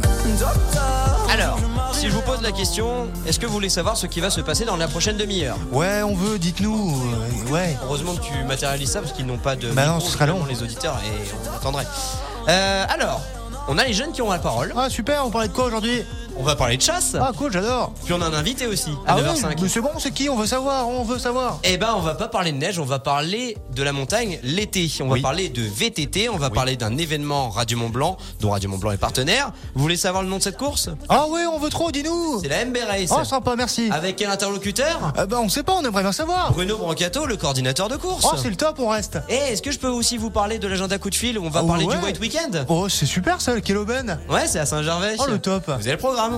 Alors, si je vous pose la question, est-ce que vous voulez savoir ce qui va se passer dans la prochaine demi-heure? Ouais, on veut, dites-nous. Ouais. Heureusement que tu matérialises ça parce qu'ils n'ont pas de... Bah non, ce serait long. Les auditeurs et on attendrait. Alors, on a les jeunes qui ont la parole. Ah super, on parlait de quoi aujourd'hui? On va parler de chasse. Ah cool, j'adore. Puis on a un invité aussi à 9h05. Oui, mais c'est bon, c'est qui? On veut savoir. Eh ben, on va pas parler de neige, on va parler de la montagne l'été. On va parler de VTT, on va parler d'un événement Radio Mont-Blanc, dont Radio Mont-Blanc est partenaire. Vous voulez savoir le nom de cette course? Ah oui, on veut trop, dis-nous. C'est la MB Race. Oh sympa, merci. Avec quel interlocuteur? On sait pas, on aimerait bien savoir. Bruno Brancato, le coordinateur de course. Oh c'est le top, on reste. Et est-ce que je peux aussi vous parler de l'agenda coup de fil où on va parler du White Weekend? Oh c'est super ça, le quelle aubaine. Ouais, c'est à Saint-Gervais. Oh le top. Vous avez le programme.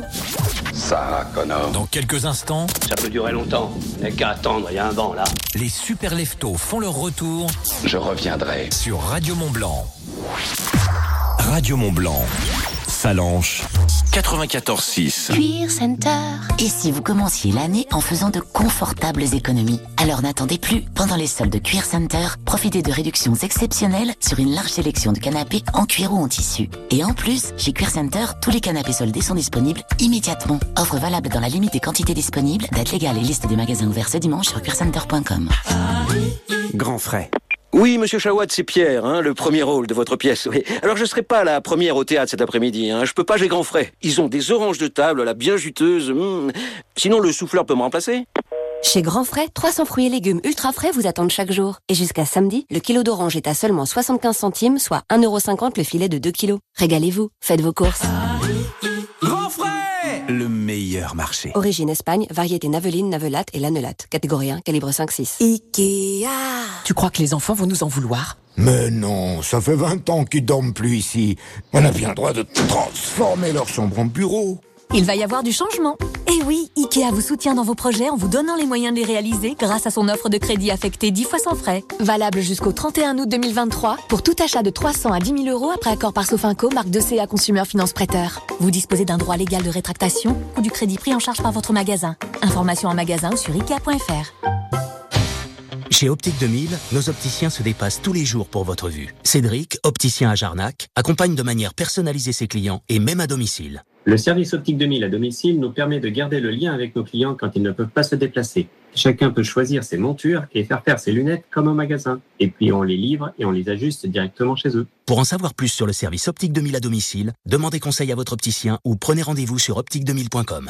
Ça, Connor. Dans quelques instants, Ça peut durer longtemps. Il n'y a qu'à attendre, il y a un vent là. les super leftos font leur retour Je reviendrai. sur Radio Mont-Blanc. Radio Mont-Blanc. Salanches 94.6. Cuir Center. Et si vous commenciez l'année en faisant de confortables économies? Alors n'attendez plus. Pendant les soldes de Cuir Center, profitez de réductions exceptionnelles sur une large sélection de canapés en cuir ou en tissu. Et en plus, chez Cuir Center, tous les canapés soldés sont disponibles immédiatement. Offre valable dans la limite des quantités disponibles. Date légale et liste des magasins ouverts ce dimanche sur cuircenter.com. Grand frais. Oui, monsieur Chawad, c'est Pierre, le premier rôle de votre pièce. Oui. Alors, je serai pas la première au théâtre cet après-midi. Je peux pas, j'ai grand frais. Ils ont des oranges de table, là, bien juteuses. Sinon, le souffleur peut me remplacer. Chez Grand Frais, 300 fruits et légumes ultra frais vous attendent chaque jour. Et jusqu'à samedi, le kilo d'orange est à seulement 75 centimes, soit 1,50 € le filet de 2 kilos. Régalez-vous, faites vos courses. Grand frais, le meilleur marché. Origine Espagne, variété Naveline, Navelate et Lanelate. Catégorie 1, calibre 5-6. Ikea. Tu crois que les enfants vont nous en vouloir? Mais non, ça fait 20 ans qu'ils dorment plus ici. On a bien le droit de transformer leur chambre en bureau. Il va y avoir du changement. Et oui, Ikea vous soutient dans vos projets en vous donnant les moyens de les réaliser grâce à son offre de crédit affecté 10 fois sans frais. Valable jusqu'au 31 août 2023 pour tout achat de 300 à 10 000 € après accord par Sofinco, marque 2CA Consumer Finance Prêteur. Vous disposez d'un droit légal de rétractation ou du crédit pris en charge par votre magasin. Information en magasin ou sur Ikea.fr. Chez Optique 2000, nos opticiens se dépassent tous les jours pour votre vue. Cédric, opticien à Jarnac, accompagne de manière personnalisée ses clients et même à domicile. Le service Optique 2000 à domicile nous permet de garder le lien avec nos clients quand ils ne peuvent pas se déplacer. Chacun peut choisir ses montures et faire faire ses lunettes comme au magasin. Et puis on les livre et on les ajuste directement chez eux. Pour en savoir plus sur le service Optique 2000 à domicile, demandez conseil à votre opticien ou prenez rendez-vous sur optique2000.com.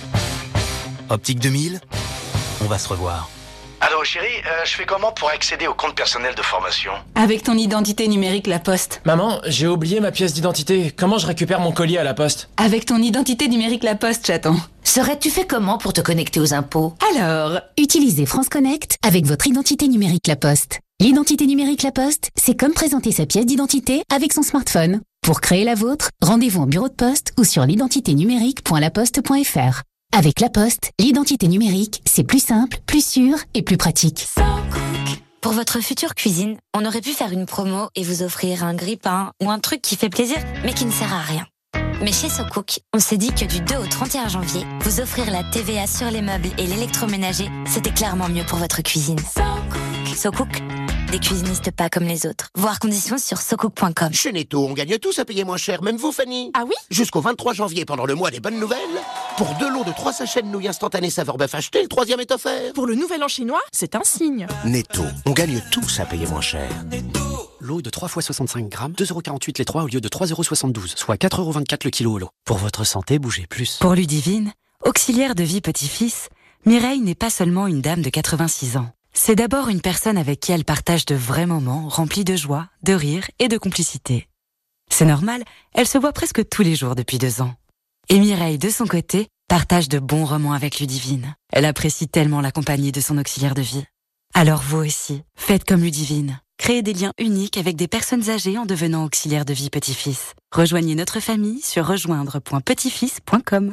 Optique 2000, on va se revoir. Allô chérie, je fais comment pour accéder au compte personnel de formation? Avec ton identité numérique La Poste. Maman, j'ai oublié ma pièce d'identité. Comment je récupère mon colis à La Poste? Avec ton identité numérique La Poste, chaton. Serais-tu fait comment pour te connecter aux impôts? Alors, utilisez France Connect avec votre identité numérique La Poste. L'identité numérique La Poste, c'est comme présenter sa pièce d'identité avec son smartphone. Pour créer la vôtre, rendez-vous en bureau de poste ou sur l'identiténumérique.laposte.fr. Avec La Poste, l'identité numérique, c'est plus simple, plus sûr et plus pratique. Pour votre future cuisine, on aurait pu faire une promo et vous offrir un grille-pain ou un truc qui fait plaisir, mais qui ne sert à rien. Mais chez SoCook, on s'est dit que du 2 au 31 janvier, vous offrir la TVA sur les meubles et l'électroménager, c'était clairement mieux pour votre cuisine. SoCook, des cuisinistes pas comme les autres. Voir conditions sur socook.com. Chez Netto, on gagne tous à payer moins cher, même vous, Fanny. Ah oui? Jusqu'au 23 janvier, pendant le mois des bonnes nouvelles, pour 2 lots de 3 sachets de nouilles instantanées saveur bœuf achetés, le 3e est offert. Pour le nouvel an chinois, c'est un signe. Netto, on gagne tous à payer moins cher. Lot de 3 x 65 grammes, 2,48€ les 3 au lieu de 3,72€, soit 4,24€ le kilo au lot. Pour votre santé, bougez plus. Pour Ludivine, auxiliaire de vie petit-fils, Mireille n'est pas seulement une dame de 86 ans. C'est d'abord une personne avec qui elle partage de vrais moments remplis de joie, de rire et de complicité. C'est normal, elle se voit presque tous les jours depuis 2 ans. Et Mireille, de son côté, partage de bons moments avec Ludivine. Elle apprécie tellement la compagnie de son auxiliaire de vie. Alors vous aussi, faites comme Ludivine. Créez des liens uniques avec des personnes âgées en devenant auxiliaire de vie petit-fils. Rejoignez notre famille sur rejoindre.petitfils.com.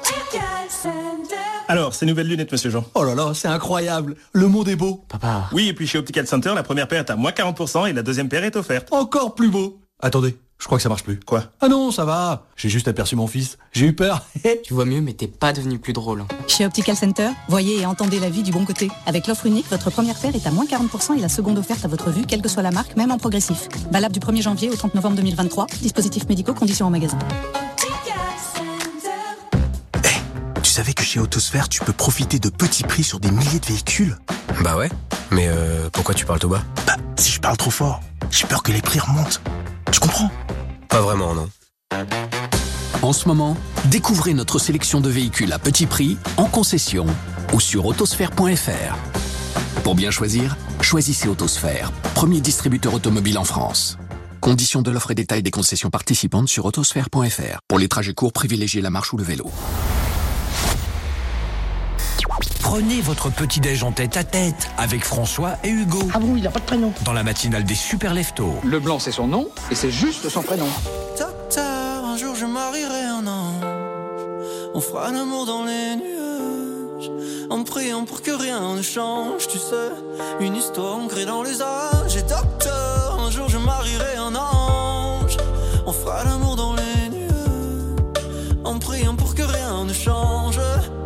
Alors, ces nouvelles lunettes, monsieur Jean. Oh là là, c'est incroyable. Le monde est beau. Papa. Oui, et puis chez Optical Center, la première paire est à moins 40% et la deuxième paire est offerte. Encore plus beau. Attendez, je crois que ça marche plus. Quoi? Ah non, ça va. J'ai juste aperçu mon fils. J'ai eu peur. Tu vois mieux, mais t'es pas devenu plus drôle. Chez Optical Center, voyez et entendez la vie du bon côté. Avec l'offre unique, votre première paire est à moins 40% et la seconde offerte à votre vue, quelle que soit la marque, même en progressif. Valable du 1er janvier au 30 novembre 2023. Dispositifs médicaux, conditions en magasin. Tu savais que chez Autosphère, tu peux profiter de petits prix sur des milliers de véhicules? Bah ouais, mais pourquoi tu parles tout bas? Bah, si je parle trop fort, j'ai peur que les prix remontent. Tu comprends? Pas vraiment, non. En ce moment, découvrez notre sélection de véhicules à petit prix, en concession ou sur autosphère.fr. Pour bien choisir, choisissez Autosphère, premier distributeur automobile en France. Conditions de l'offre et détails des concessions participantes sur autosphère.fr. Pour les trajets courts, privilégiez la marche ou le vélo. Prenez votre petit-déj en tête-à-tête avec François et Hugo. Ah bon, il n'a pas de prénom. Dans la matinale des Super Leftos. Le blanc, c'est son nom, et c'est juste son prénom. Docteur, un jour je marierai un ange. On fera l'amour dans les nuages, en priant pour que rien ne change, tu sais. Une histoire ancrée dans les âges. Et docteur, un jour je marierai un ange. On fera l'amour dans les nuages, en priant pour que rien ne change.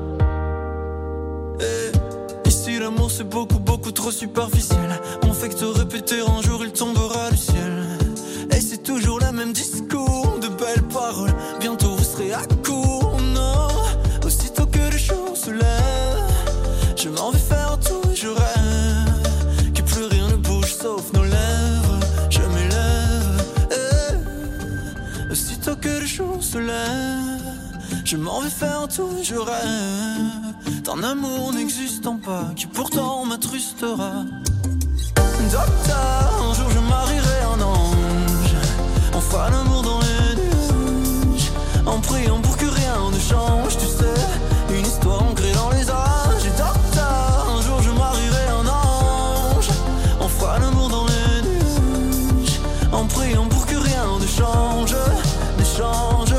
Et si l'amour c'est beaucoup, beaucoup trop superficiel, on fait que te répéter un jour il tombera du ciel. Et c'est toujours le même discours, de belles paroles, bientôt vous serez à court. Non, aussitôt que le jour se lève, je m'en vais faire tout et je rêve que plus rien ne bouge sauf nos lèvres. Je m'élève, aussitôt que le jour se lève, je m'en vais faire tout et je rêve d'un amour n'existant pas qui pourtant m'attrustera. Docteur, un jour je marierai un ange. On fera l'amour dans les nuages, en priant pour que rien ne change, tu sais. Une histoire ancrée dans les âges. Et docteur, un jour je marierai un ange. On fera l'amour dans les nuages, en priant pour que rien ne change, ne change.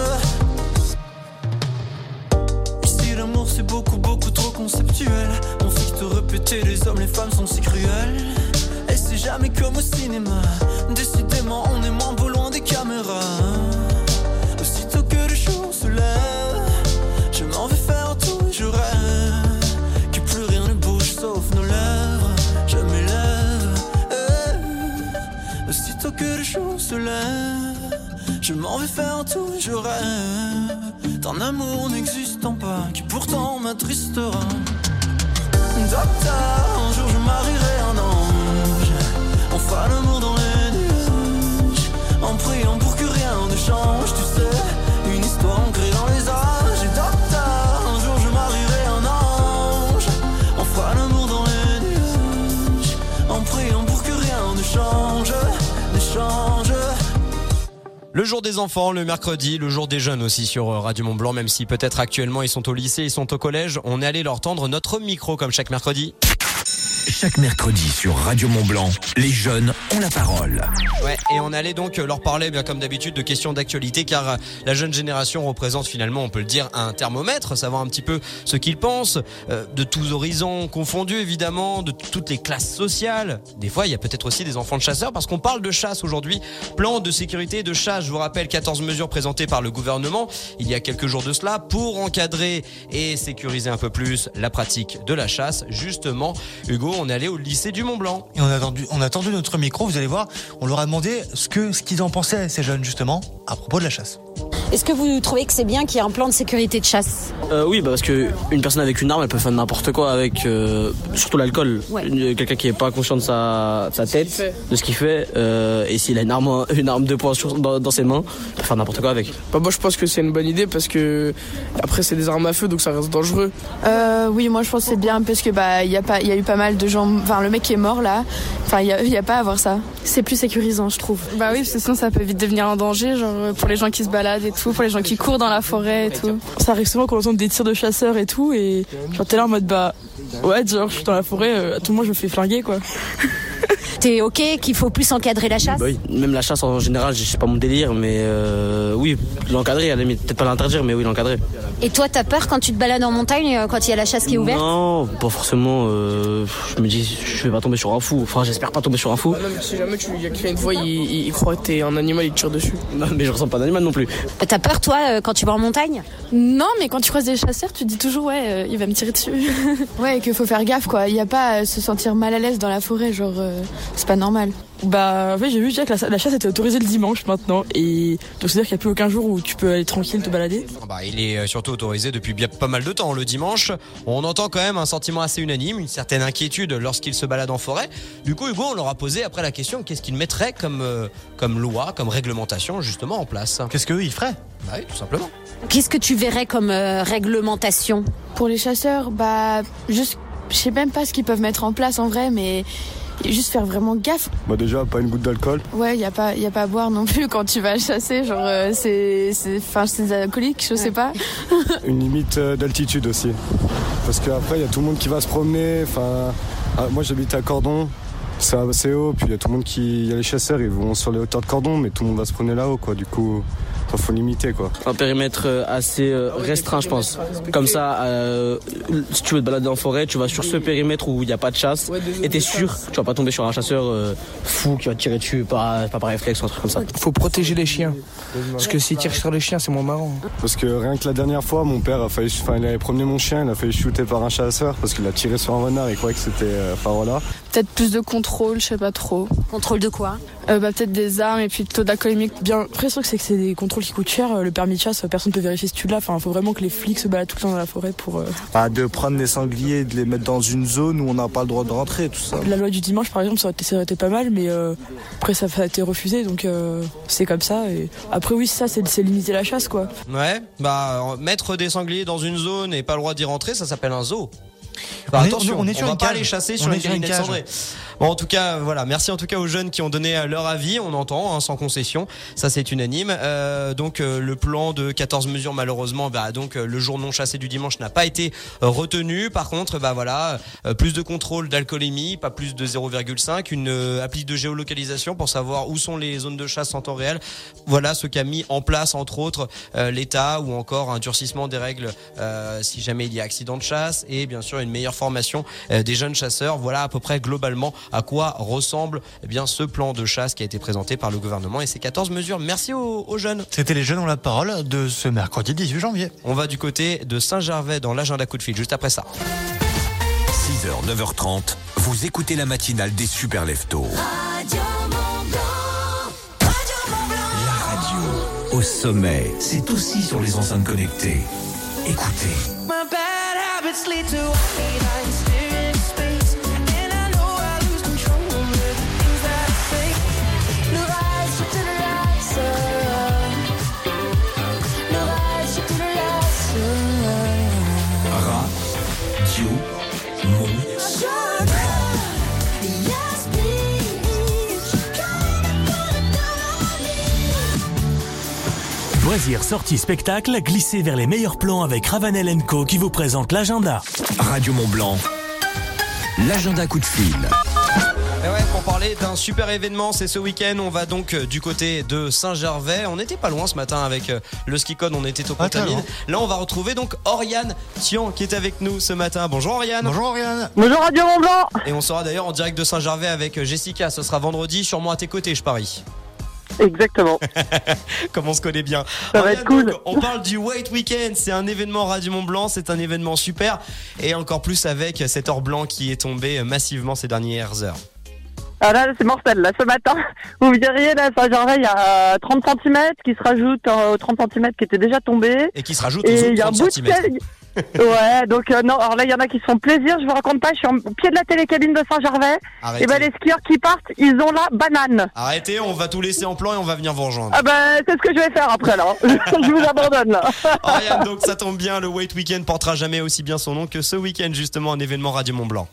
Ici l'amour c'est beaucoup, beaucoup trop conceptuel. On fait que te répéter, les hommes, les femmes sont si cruels. Et c'est jamais comme au cinéma, décidément on est moins beau loin des caméras. Aussitôt que le jour se lève, que le jour se lève, je m'en vais faire tout, je rêve d'un amour n'existant pas, qui pourtant m'attristera. Docteur, un jour je marierai un ange, on fera l'amour dans les nuages, en priant pour que rien ne change, tu sais, une histoire ancrée dans les âges. Et docteur, un jour je marierai un ange, on fera l'amour dans les nuages, en priant pour que rien ne change, ne change. Le jour des enfants, le mercredi, le jour des jeunes aussi sur Radio Mont-Blanc, même si peut-être actuellement ils sont au lycée, ils sont au collège, on est allé leur tendre notre micro comme chaque mercredi. Chaque mercredi sur Radio Mont-Blanc, les jeunes ont la parole. Ouais, et on allait donc leur parler, bien comme d'habitude, de questions d'actualité, car la jeune génération représente finalement, on peut le dire, un thermomètre, savoir un petit peu ce qu'ils pensent, de tous horizons confondus évidemment, de toutes les classes sociales. Des fois, il y a peut-être aussi des enfants de chasseurs, parce qu'on parle de chasse aujourd'hui. Plan de sécurité de chasse, je vous rappelle, 14 mesures présentées par le gouvernement il y a quelques jours de cela, pour encadrer et sécuriser un peu plus la pratique de la chasse. Justement, Hugo, on est allé au lycée du Mont-Blanc. Et on a tendu notre micro, vous allez voir, on leur a demandé ce qu'ils en pensaient, ces jeunes, justement, à propos de la chasse. Est-ce que vous trouvez que c'est bien qu'il y ait un plan de sécurité de chasse ? Oui, parce qu'une personne avec une arme, elle peut faire n'importe quoi avec, surtout l'alcool. Ouais. Quelqu'un qui n'est pas conscient de sa tête, de ce qu'il fait, et s'il a une arme de poing dans ses mains, il peut faire n'importe quoi avec. Moi, je pense que c'est une bonne idée parce que après c'est des armes à feu, donc ça reste dangereux. Oui, moi je pense que c'est bien parce que il y a eu pas mal de gens. Enfin, le mec qui est mort là. Enfin, il y a pas à avoir ça. C'est plus sécurisant, je trouve. Bah oui, parce que sinon ça peut vite devenir un danger, genre pour les gens qui se baladent et tout, pour les gens qui courent dans la forêt et tout. Ça arrive souvent qu'on entend des tirs de chasseurs et tout, et genre t'es là en mode ouais, genre je suis dans la forêt, à tout moment je me fais flinguer quoi. T'es ok qu'il faut plus encadrer la chasse ? Bah oui, même la chasse en général, je sais pas mon délire, mais oui, l'encadrer, à la limite, peut-être pas l'interdire, mais oui, l'encadrer. Et toi, t'as peur quand tu te balades en montagne, quand il y a la chasse qui est ouverte ? Non, pas forcément. Je me dis, je vais pas tomber sur un fou. Enfin, j'espère pas tomber sur un fou. Même si jamais il y a quelqu'un une fois, il croit que t'es un animal, il te tire dessus. Non, mais je ressemble pas à un animal non plus. T'as peur, toi, quand tu vas en montagne ? Non, mais quand tu croises des chasseurs, tu te dis toujours, ouais, il va me tirer dessus. Ouais, et qu'il faut faire gaffe, quoi. Il y a pas à se sentir mal à l'aise dans la forêt, genre, c'est pas normal. Bah oui, j'ai vu déjà que la chasse était autorisée le dimanche maintenant, et donc c'est-à-dire qu'il n'y a plus aucun jour où tu peux aller tranquille te balader. Il est surtout autorisé depuis bien pas mal de temps le dimanche. On entend quand même un sentiment assez unanime, une certaine inquiétude lorsqu'il se balade en forêt. Du coup, Hugo, on leur a posé après la question, qu'est-ce qu'ils mettraient comme loi, comme réglementation justement en place ? Qu'est-ce qu'eux ils feraient ? Bah oui, tout simplement. Qu'est-ce que tu verrais comme réglementation ? Pour les chasseurs, juste, je sais même pas ce qu'ils peuvent mettre en place en vrai, mais juste faire vraiment gaffe. Déjà, pas une goutte d'alcool. Ouais, y a pas à boire non plus quand tu vas chasser, genre c'est alcoolique, je sais pas. Une limite d'altitude aussi. Parce qu'après, il y a tout le monde qui va se promener. Moi, j'habite à Cordon. C'est assez haut, puis il y a tout le monde il y a les chasseurs, ils vont sur les hauteurs de Cordon, mais tout le monde va se promener là-haut, quoi. Du coup, faut limiter, quoi. Un périmètre assez restreint, je pense. Comme ça, si tu veux te balader en forêt, tu vas sur ce périmètre où il n'y a pas de chasse, et t'es sûr, tu vas pas tomber sur un chasseur fou qui va te tirer dessus, pas par réflexe ou un truc comme ça. Faut protéger les chiens, parce que s'ils tirent sur les chiens, c'est moins marrant. Parce que rien que la dernière fois, mon père il avait promené mon chien, il a failli shooter par un chasseur parce qu'il a tiré sur un renard, il croyait que c'était voilà. Peut-être plus de contrôle, je sais pas trop. Contrôle de quoi ? Peut-être des armes et puis le taux d'alcoolémie. Bien, après, sûr que c'est des contrôles qui coûtent cher. Le permis de chasse, personne ne peut vérifier ce tu-là. Enfin, faut vraiment que les flics se baladent tout le temps dans la forêt pour. De prendre les sangliers et de les mettre dans une zone où on n'a pas le droit de rentrer, tout ça. La loi du dimanche, par exemple, ça aurait été pas mal, mais après, ça a été refusé, donc c'est comme ça. Et après, oui, ça, c'est limiter la chasse, quoi. Ouais, mettre des sangliers dans une zone et pas le droit d'y rentrer, ça s'appelle un zoo. Attention, on va pas les chasser sur une calinette cendrée. Bon, en tout cas, voilà. Merci en tout cas aux jeunes qui ont donné leur avis. On entend, sans concession. Ça, c'est unanime. Donc, le plan de 14 mesures, malheureusement, le jour non chassé du dimanche n'a pas été retenu. Par contre, plus de contrôle d'alcoolémie, pas plus de 0,5. Une appli de géolocalisation pour savoir où sont les zones de chasse en temps réel. Voilà ce qu'a mis en place, entre autres, l'État, ou encore un durcissement des règles si jamais il y a accident de chasse, et bien sûr une meilleure formation des jeunes chasseurs. Voilà à peu près globalement à quoi ressemble ce plan de chasse qui a été présenté par le gouvernement et ses 14 mesures. Merci aux jeunes. C'était les jeunes ont la parole de ce mercredi 18 janvier. On va du côté de Saint-Gervais dans l'agenda coup de fil juste après ça. 6h, 9h30, vous écoutez la matinale des Super Leftos. Radio Mont-Blanc. au sommet, c'est aussi sur les enceintes connectées. Écoutez. My bad habits lead to white lines staring into space, and I know I lose control of the things that I say. Le rise to the rise, le rise to the Radio Mont. Loisirs, sorties, spectacles, glissez vers les meilleurs plans avec Ravanel & Co qui vous présente l'agenda. Radio Mont-Blanc, l'agenda coup de fil. Et ouais, pour parler d'un super événement, c'est ce week-end. On va donc du côté de Saint-Gervais. On n'était pas loin ce matin avec le ski code, on était au Contamine. Là, on va retrouver donc Oriane Tian qui est avec nous ce matin. Bonjour Oriane. Bonjour Oriane. Bonjour Radio Mont-Blanc. Et on sera d'ailleurs en direct de Saint-Gervais avec Jessica. Ce sera vendredi, sûrement à tes côtés, je parie. Exactement. Comme on se connaît bien. Ça va être cool. Donc, on parle du White Weekend. C'est un événement Radio Mont-Blanc. C'est un événement super. Et encore plus avec cet or blanc qui est tombé massivement ces dernières heures. Ah là, c'est mortel. Là, ce matin, vous verriez, là, Saint-Gervais, il y a 30 cm qui se rajoutent aux 30 cm qui étaient déjà tombés. Et qui se rajoutent aux autres 30 cm. Ouais, donc non, alors là, il y en a qui se font plaisir. Je vous raconte pas, je suis au pied de la télécabine de Saint-Gervais. Arrêtez. Et ben, les skieurs qui partent, ils ont la banane. Arrêtez, on va tout laisser en plan et on va venir vous rejoindre. Ah ben, c'est ce que je vais faire après, là. Je vous abandonne, là. Oriane, donc ça tombe bien, le White Weekend portera jamais aussi bien son nom que ce week-end, justement, un événement Radio Mont-Blanc.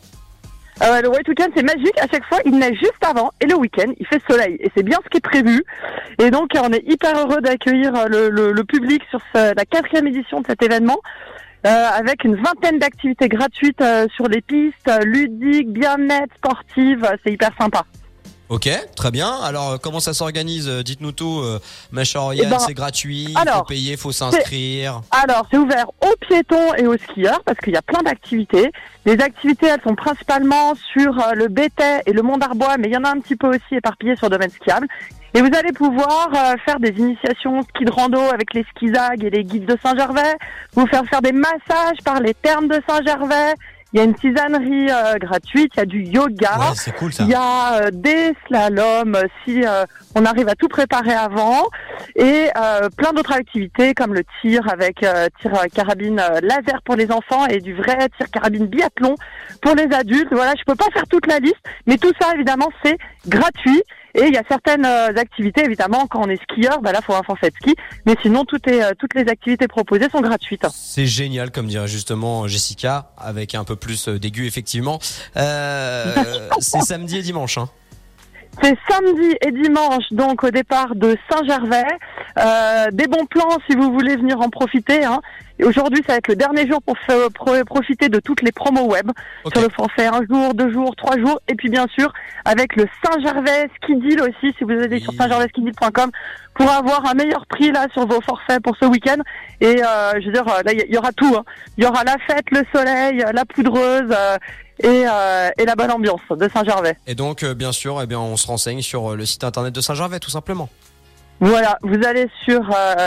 Le White Weekend, c'est magique. À chaque fois, il neige juste avant et le week-end, il fait soleil. Et c'est bien ce qui est prévu. Et donc, on est hyper heureux d'accueillir le public sur la 4e édition de cet événement. Avec une vingtaine d'activités gratuites sur les pistes, ludiques, bien-être, sportives. C'est hyper sympa. Ok, très bien. Alors, comment ça s'organise? Dites-nous tout, ma chère Oriane. C'est gratuit, il faut payer, il faut s'inscrire. Alors, c'est ouvert aux piétons et aux skieurs parce qu'il y a plein d'activités. Les activités, elles sont principalement sur le Bétais et le Mont d'Arbois, mais il y en a un petit peu aussi éparpillé sur le domaine skiable. Et vous allez pouvoir faire des initiations ski de rando avec les skizag et les guides de Saint-Gervais, vous faire des massages par les thermes de Saint-Gervais. Il y a une tisanerie gratuite, il y a du yoga, ouais, c'est cool, ça. Il y a des slaloms si on arrive à tout préparer avant, et plein d'autres activités comme le tir avec tir carabine laser pour les enfants et du vrai tir carabine biathlon pour les adultes. Voilà, je peux pas faire toute la liste, mais tout ça évidemment c'est gratuit. Et il y a certaines activités, évidemment, quand on est skieur, bah là, faut un forfait de ski. Mais sinon, toutes les activités proposées sont gratuites. C'est génial, comme dirait justement Jessica, avec un peu plus d'aigu, effectivement. C'est samedi et dimanche, hein. C'est samedi et dimanche, donc au départ de Saint-Gervais. Des bons plans si vous voulez venir en profiter, hein. Et aujourd'hui, ça va être le dernier jour pour profiter de toutes les promos web sur le forfait 1 jour, 2 jours, 3 jours. Et puis bien sûr, avec le Saint-Gervais Ski Deal aussi, si vous allez sur saintgervaiskideal.com pour avoir un meilleur prix là sur vos forfaits pour ce week-end. Et je veux dire, là, il y aura tout, hein. Il y aura la fête, le soleil, la poudreuse et la bonne ambiance de Saint-Gervais. Et donc, bien sûr, on se renseigne sur le site internet de Saint-Gervais, tout simplement. Voilà, vous allez sur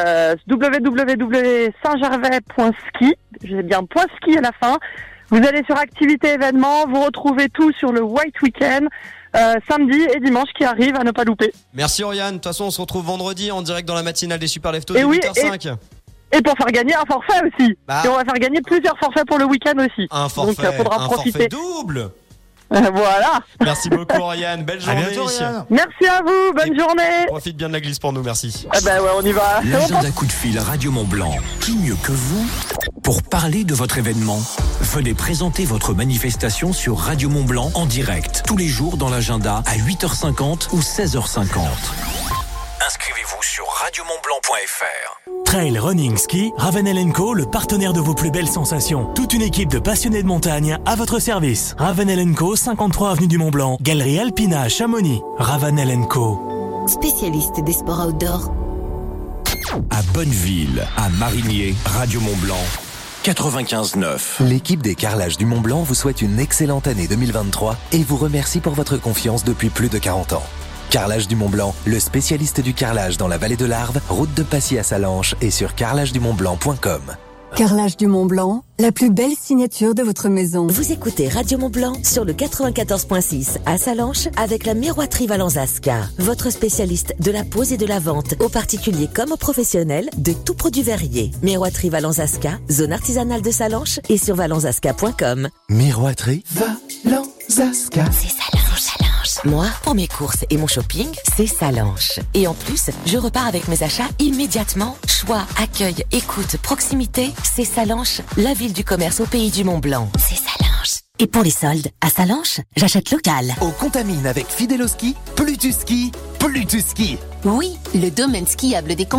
www.saintgervais.ski, j'ai bien .ski à la fin. Vous allez sur activités événements, vous retrouvez tout sur le White Weekend, samedi et dimanche qui arrivent à ne pas louper. Merci Oriane, de toute façon on se retrouve vendredi en direct dans la matinale des Super Leftos de oui, 8h05. Et pour faire gagner un forfait aussi. Et on va faire gagner plusieurs forfaits pour le week-end aussi. Un forfait, donc faudra profiter. Forfait double. Voilà. Merci beaucoup Oriane, belle journée. À bientôt, Oriane. Merci à vous, bonne journée. Profite bien de la glisse pour nous, merci. Ah bah ouais, on y va. L'agenda coup de fil Radio Mont-Blanc. Qui mieux que vous pour parler de votre événement? Venez présenter votre manifestation sur Radio Mont-Blanc en direct tous les jours dans l'agenda à 8h50 ou 16h50. Inscrivez-vous sur radiomontblanc.fr. Trail, running, ski, Ravanel & Co, le partenaire de vos plus belles sensations. Toute une équipe de passionnés de montagne à votre service. Ravanel & Co, 53 avenue du Mont-Blanc, Galerie Alpina à Chamonix. Ravanel & Co. Spécialiste des sports outdoor. À Bonneville, à Marigné, Radio Mont-Blanc, 95.9. L'équipe des carrelages du Mont-Blanc vous souhaite une excellente année 2023 et vous remercie pour votre confiance depuis plus de 40 ans. Carrelage du Mont-Blanc, le spécialiste du carrelage dans la vallée de l'Arve, route de Passy à Salanches et sur carrelagedumontblanc.com. Carrelage du Mont Blanc, la plus belle signature de votre maison. Vous écoutez Radio Mont Blanc sur le 94.6 à Sallanches avec la Miroiterie Valence-Asca. Votre spécialiste de la pose et de la vente, aux particuliers comme aux professionnels, de tout produit verrier. Miroiterie Valence-Asca, zone artisanale de Sallanches et sur valenceasca.com. Miroiterie Valence-Asca. C'est Sallanches. Moi, pour mes courses et mon shopping, c'est Sallanches. Et en plus, je repars avec mes achats immédiatement. Choix, accueil, écoute, proximité, c'est Sallanches, la ville du commerce au pays du Mont Blanc. C'est Sallanches. Et pour les soldes, à Sallanches, j'achète local. On contamine avec Fidèle au ski, plus tu skis, plus tu skis. Oui, le domaine skiable des